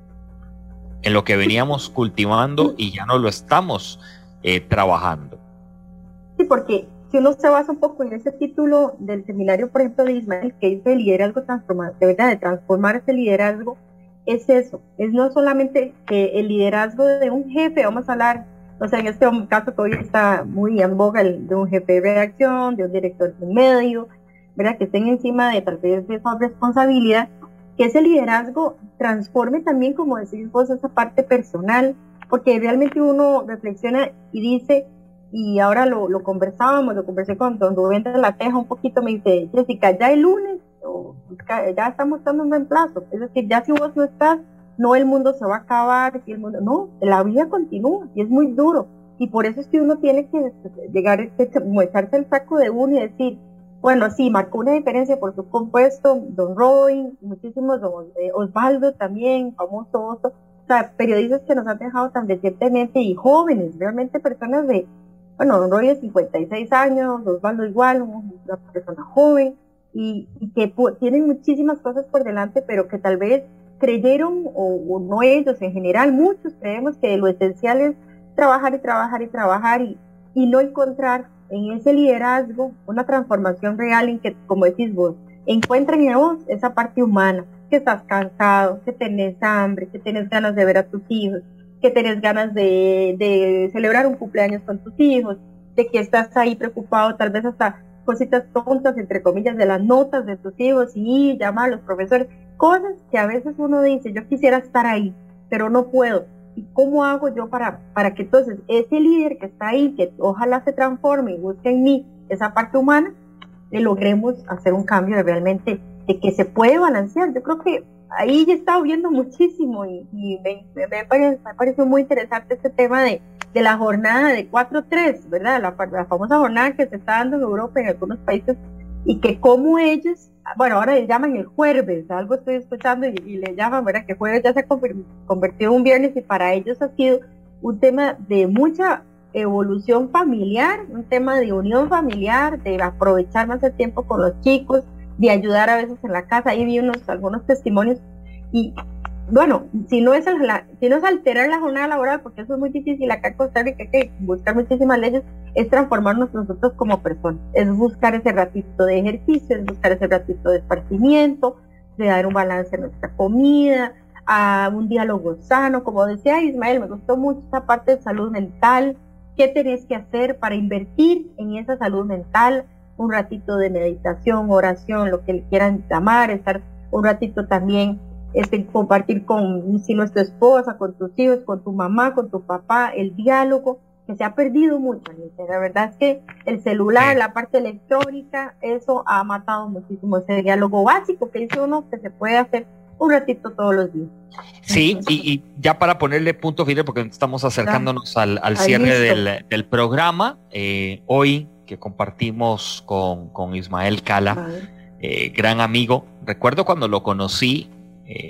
en lo que veníamos cultivando y ya no lo estamos eh, trabajando.
Sí, porque si uno se basa un poco en ese título del seminario, por ejemplo, de Ismael, que dice liderazgo transformado, de verdad, de transformar ese liderazgo, es eso, es no solamente que el liderazgo de un jefe, vamos a hablar, o sea, en este caso que hoy está muy en boga el, de un jefe de redacción, de un director de un medio, ¿verdad? Que estén encima de tal vez de esa responsabilidad, que ese liderazgo transforme también, como decís vos, esa parte personal, porque realmente uno reflexiona y dice, y ahora lo, lo conversábamos, lo conversé con don Rubén de la Teja un poquito, me dice, Jessica, ya el lunes, o, ya estamos dando un reemplazo, es decir, ya si vos no estás, no el mundo se va a acabar, si el mundo, no, la vida continúa, y es muy duro, y por eso es que uno tiene que llegar, echarse el saco de uno y decir, bueno, sí, marcó una diferencia por su compuesto, don Roy, muchísimos, don eh, Osvaldo también, famoso Oso, o sea, periodistas que nos han dejado tan recientemente y jóvenes, realmente personas de, bueno, don Roy de cincuenta y seis años, Osvaldo igual, una persona joven, y, y que tienen muchísimas cosas por delante, pero que tal vez creyeron, o, o no ellos, en general, muchos creemos que lo esencial es trabajar y trabajar y trabajar y, y no encontrar en ese liderazgo una transformación real en que, como decís vos, encuentren en vos esa parte humana, que estás cansado, que tenés hambre, que tenés ganas de ver a tus hijos, que tenés ganas de, de celebrar un cumpleaños con tus hijos, de que estás ahí preocupado, tal vez hasta cositas tontas, entre comillas, de las notas de tus hijos y llamar a los profesores, cosas que a veces uno dice, yo quisiera estar ahí, pero no puedo. ¿Y cómo hago yo para, para que entonces ese líder que está ahí, que ojalá se transforme y busque en mí esa parte humana, le logremos hacer un cambio de realmente, de que se puede balancear? Yo creo que ahí ya he estado viendo muchísimo y, y me, me, me, parece, me pareció muy interesante este tema de, de la jornada de cuatro tres, ¿verdad? La, la famosa jornada que se está dando en Europa, en algunos países, y que como ellos, bueno, ahora le llaman el jueves, algo estoy escuchando y, y le llaman, ¿verdad? Que jueves ya se ha convertido en un viernes y para ellos ha sido un tema de mucha evolución familiar, un tema de unión familiar, de aprovechar más el tiempo con los chicos, de ayudar a veces en la casa. Ahí vi unos, algunos testimonios y bueno, si no es el, la, si no es alterar la jornada laboral, porque eso es muy difícil acá en Costa Rica, hay que buscar muchísimas leyes, es transformarnos nosotros como personas, es buscar ese ratito de ejercicio, es buscar ese ratito de esparcimiento, de dar un balance a nuestra comida, a un diálogo sano, como decía Ismael, me gustó mucho esa parte de salud mental, qué tenés que hacer para invertir en esa salud mental, un ratito de meditación, oración, lo que le quieran llamar, estar un ratito también, este, compartir con, si no es tu esposa, con tus hijos, con tu mamá, con tu papá, el diálogo, que se ha perdido mucho. La verdad es que el celular, la parte electrónica, eso ha matado muchísimo ese diálogo básico que dice uno que se puede hacer un ratito todos los días.
Sí, Entonces, y, y ya para ponerle punto final, porque estamos acercándonos al, al cierre del, del programa, eh, hoy que compartimos con, con Ismael Cala, eh, gran amigo, recuerdo cuando lo conocí, eh,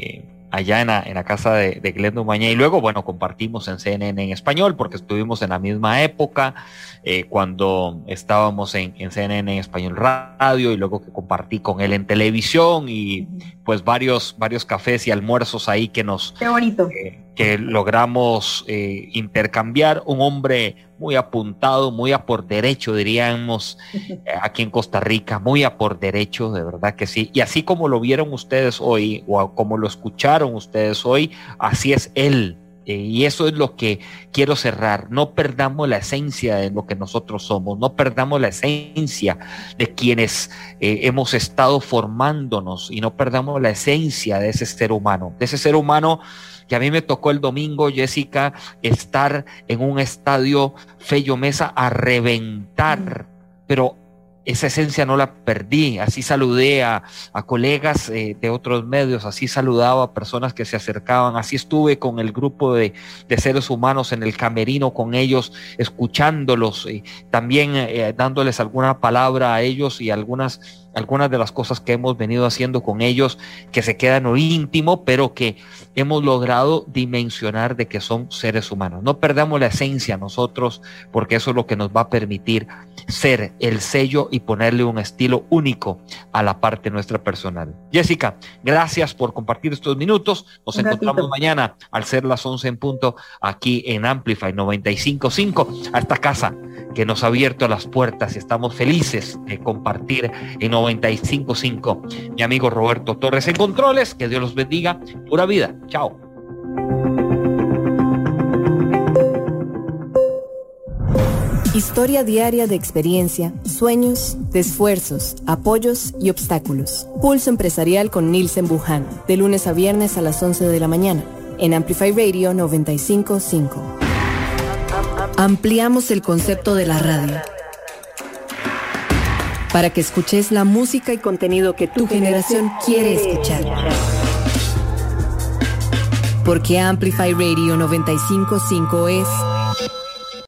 allá en la, en la casa de, de Glendo Mañé, y luego, bueno, compartimos en C N N en español, porque estuvimos en la misma época, eh, cuando estábamos en, en C N N en español radio, y luego que compartí con él en televisión, y pues varios, varios cafés y almuerzos ahí que nos...
Qué bonito.
Eh, que logramos eh, intercambiar. Un hombre muy apuntado, muy a por derecho, diríamos, eh, aquí en Costa Rica, muy a por derecho, de verdad que sí. Y así como lo vieron ustedes hoy, o como lo escucharon ustedes hoy, así es él. Eh, y eso es lo que quiero cerrar. No perdamos la esencia de lo que nosotros somos, no perdamos la esencia de quienes eh, hemos estado formándonos, y no perdamos la esencia de ese ser humano, de ese ser humano que a mí me tocó el domingo, Jessica, estar en un estadio Fello Mesa a reventar, pero esa esencia no la perdí. Así saludé a, a colegas eh, de otros medios, así saludaba a personas que se acercaban, así estuve con el grupo de, de seres humanos en el camerino con ellos, escuchándolos, y también eh, dándoles alguna palabra a ellos, y algunas, algunas de las cosas que hemos venido haciendo con ellos, que se quedan en lo íntimo, pero que hemos logrado dimensionar de que son seres humanos. No perdamos la esencia nosotros, porque eso es lo que nos va a permitir ser el sello y ponerle un estilo único a la parte nuestra personal. Jessica, gracias por compartir estos minutos. Nos un encontramos ratito. Mañana al ser las once en punto aquí en Amplify noventa y cinco punto cinco, a esta casa que nos ha abierto las puertas, y estamos felices de compartir en noventa y cinco punto cinco. Mi amigo Roberto Torres en controles, que Dios los bendiga. Pura vida. Chao.
Historia diaria de experiencia, sueños, de esfuerzos, apoyos y obstáculos. Pulso Empresarial con Nielsen Buján, de lunes a viernes a las once de la mañana, en Amplify Radio noventa y cinco punto cinco. Ampliamos el concepto de la radio para que escuches la música y contenido que tu generación quiere escuchar. Porque Amplify Radio noventa y cinco punto cinco es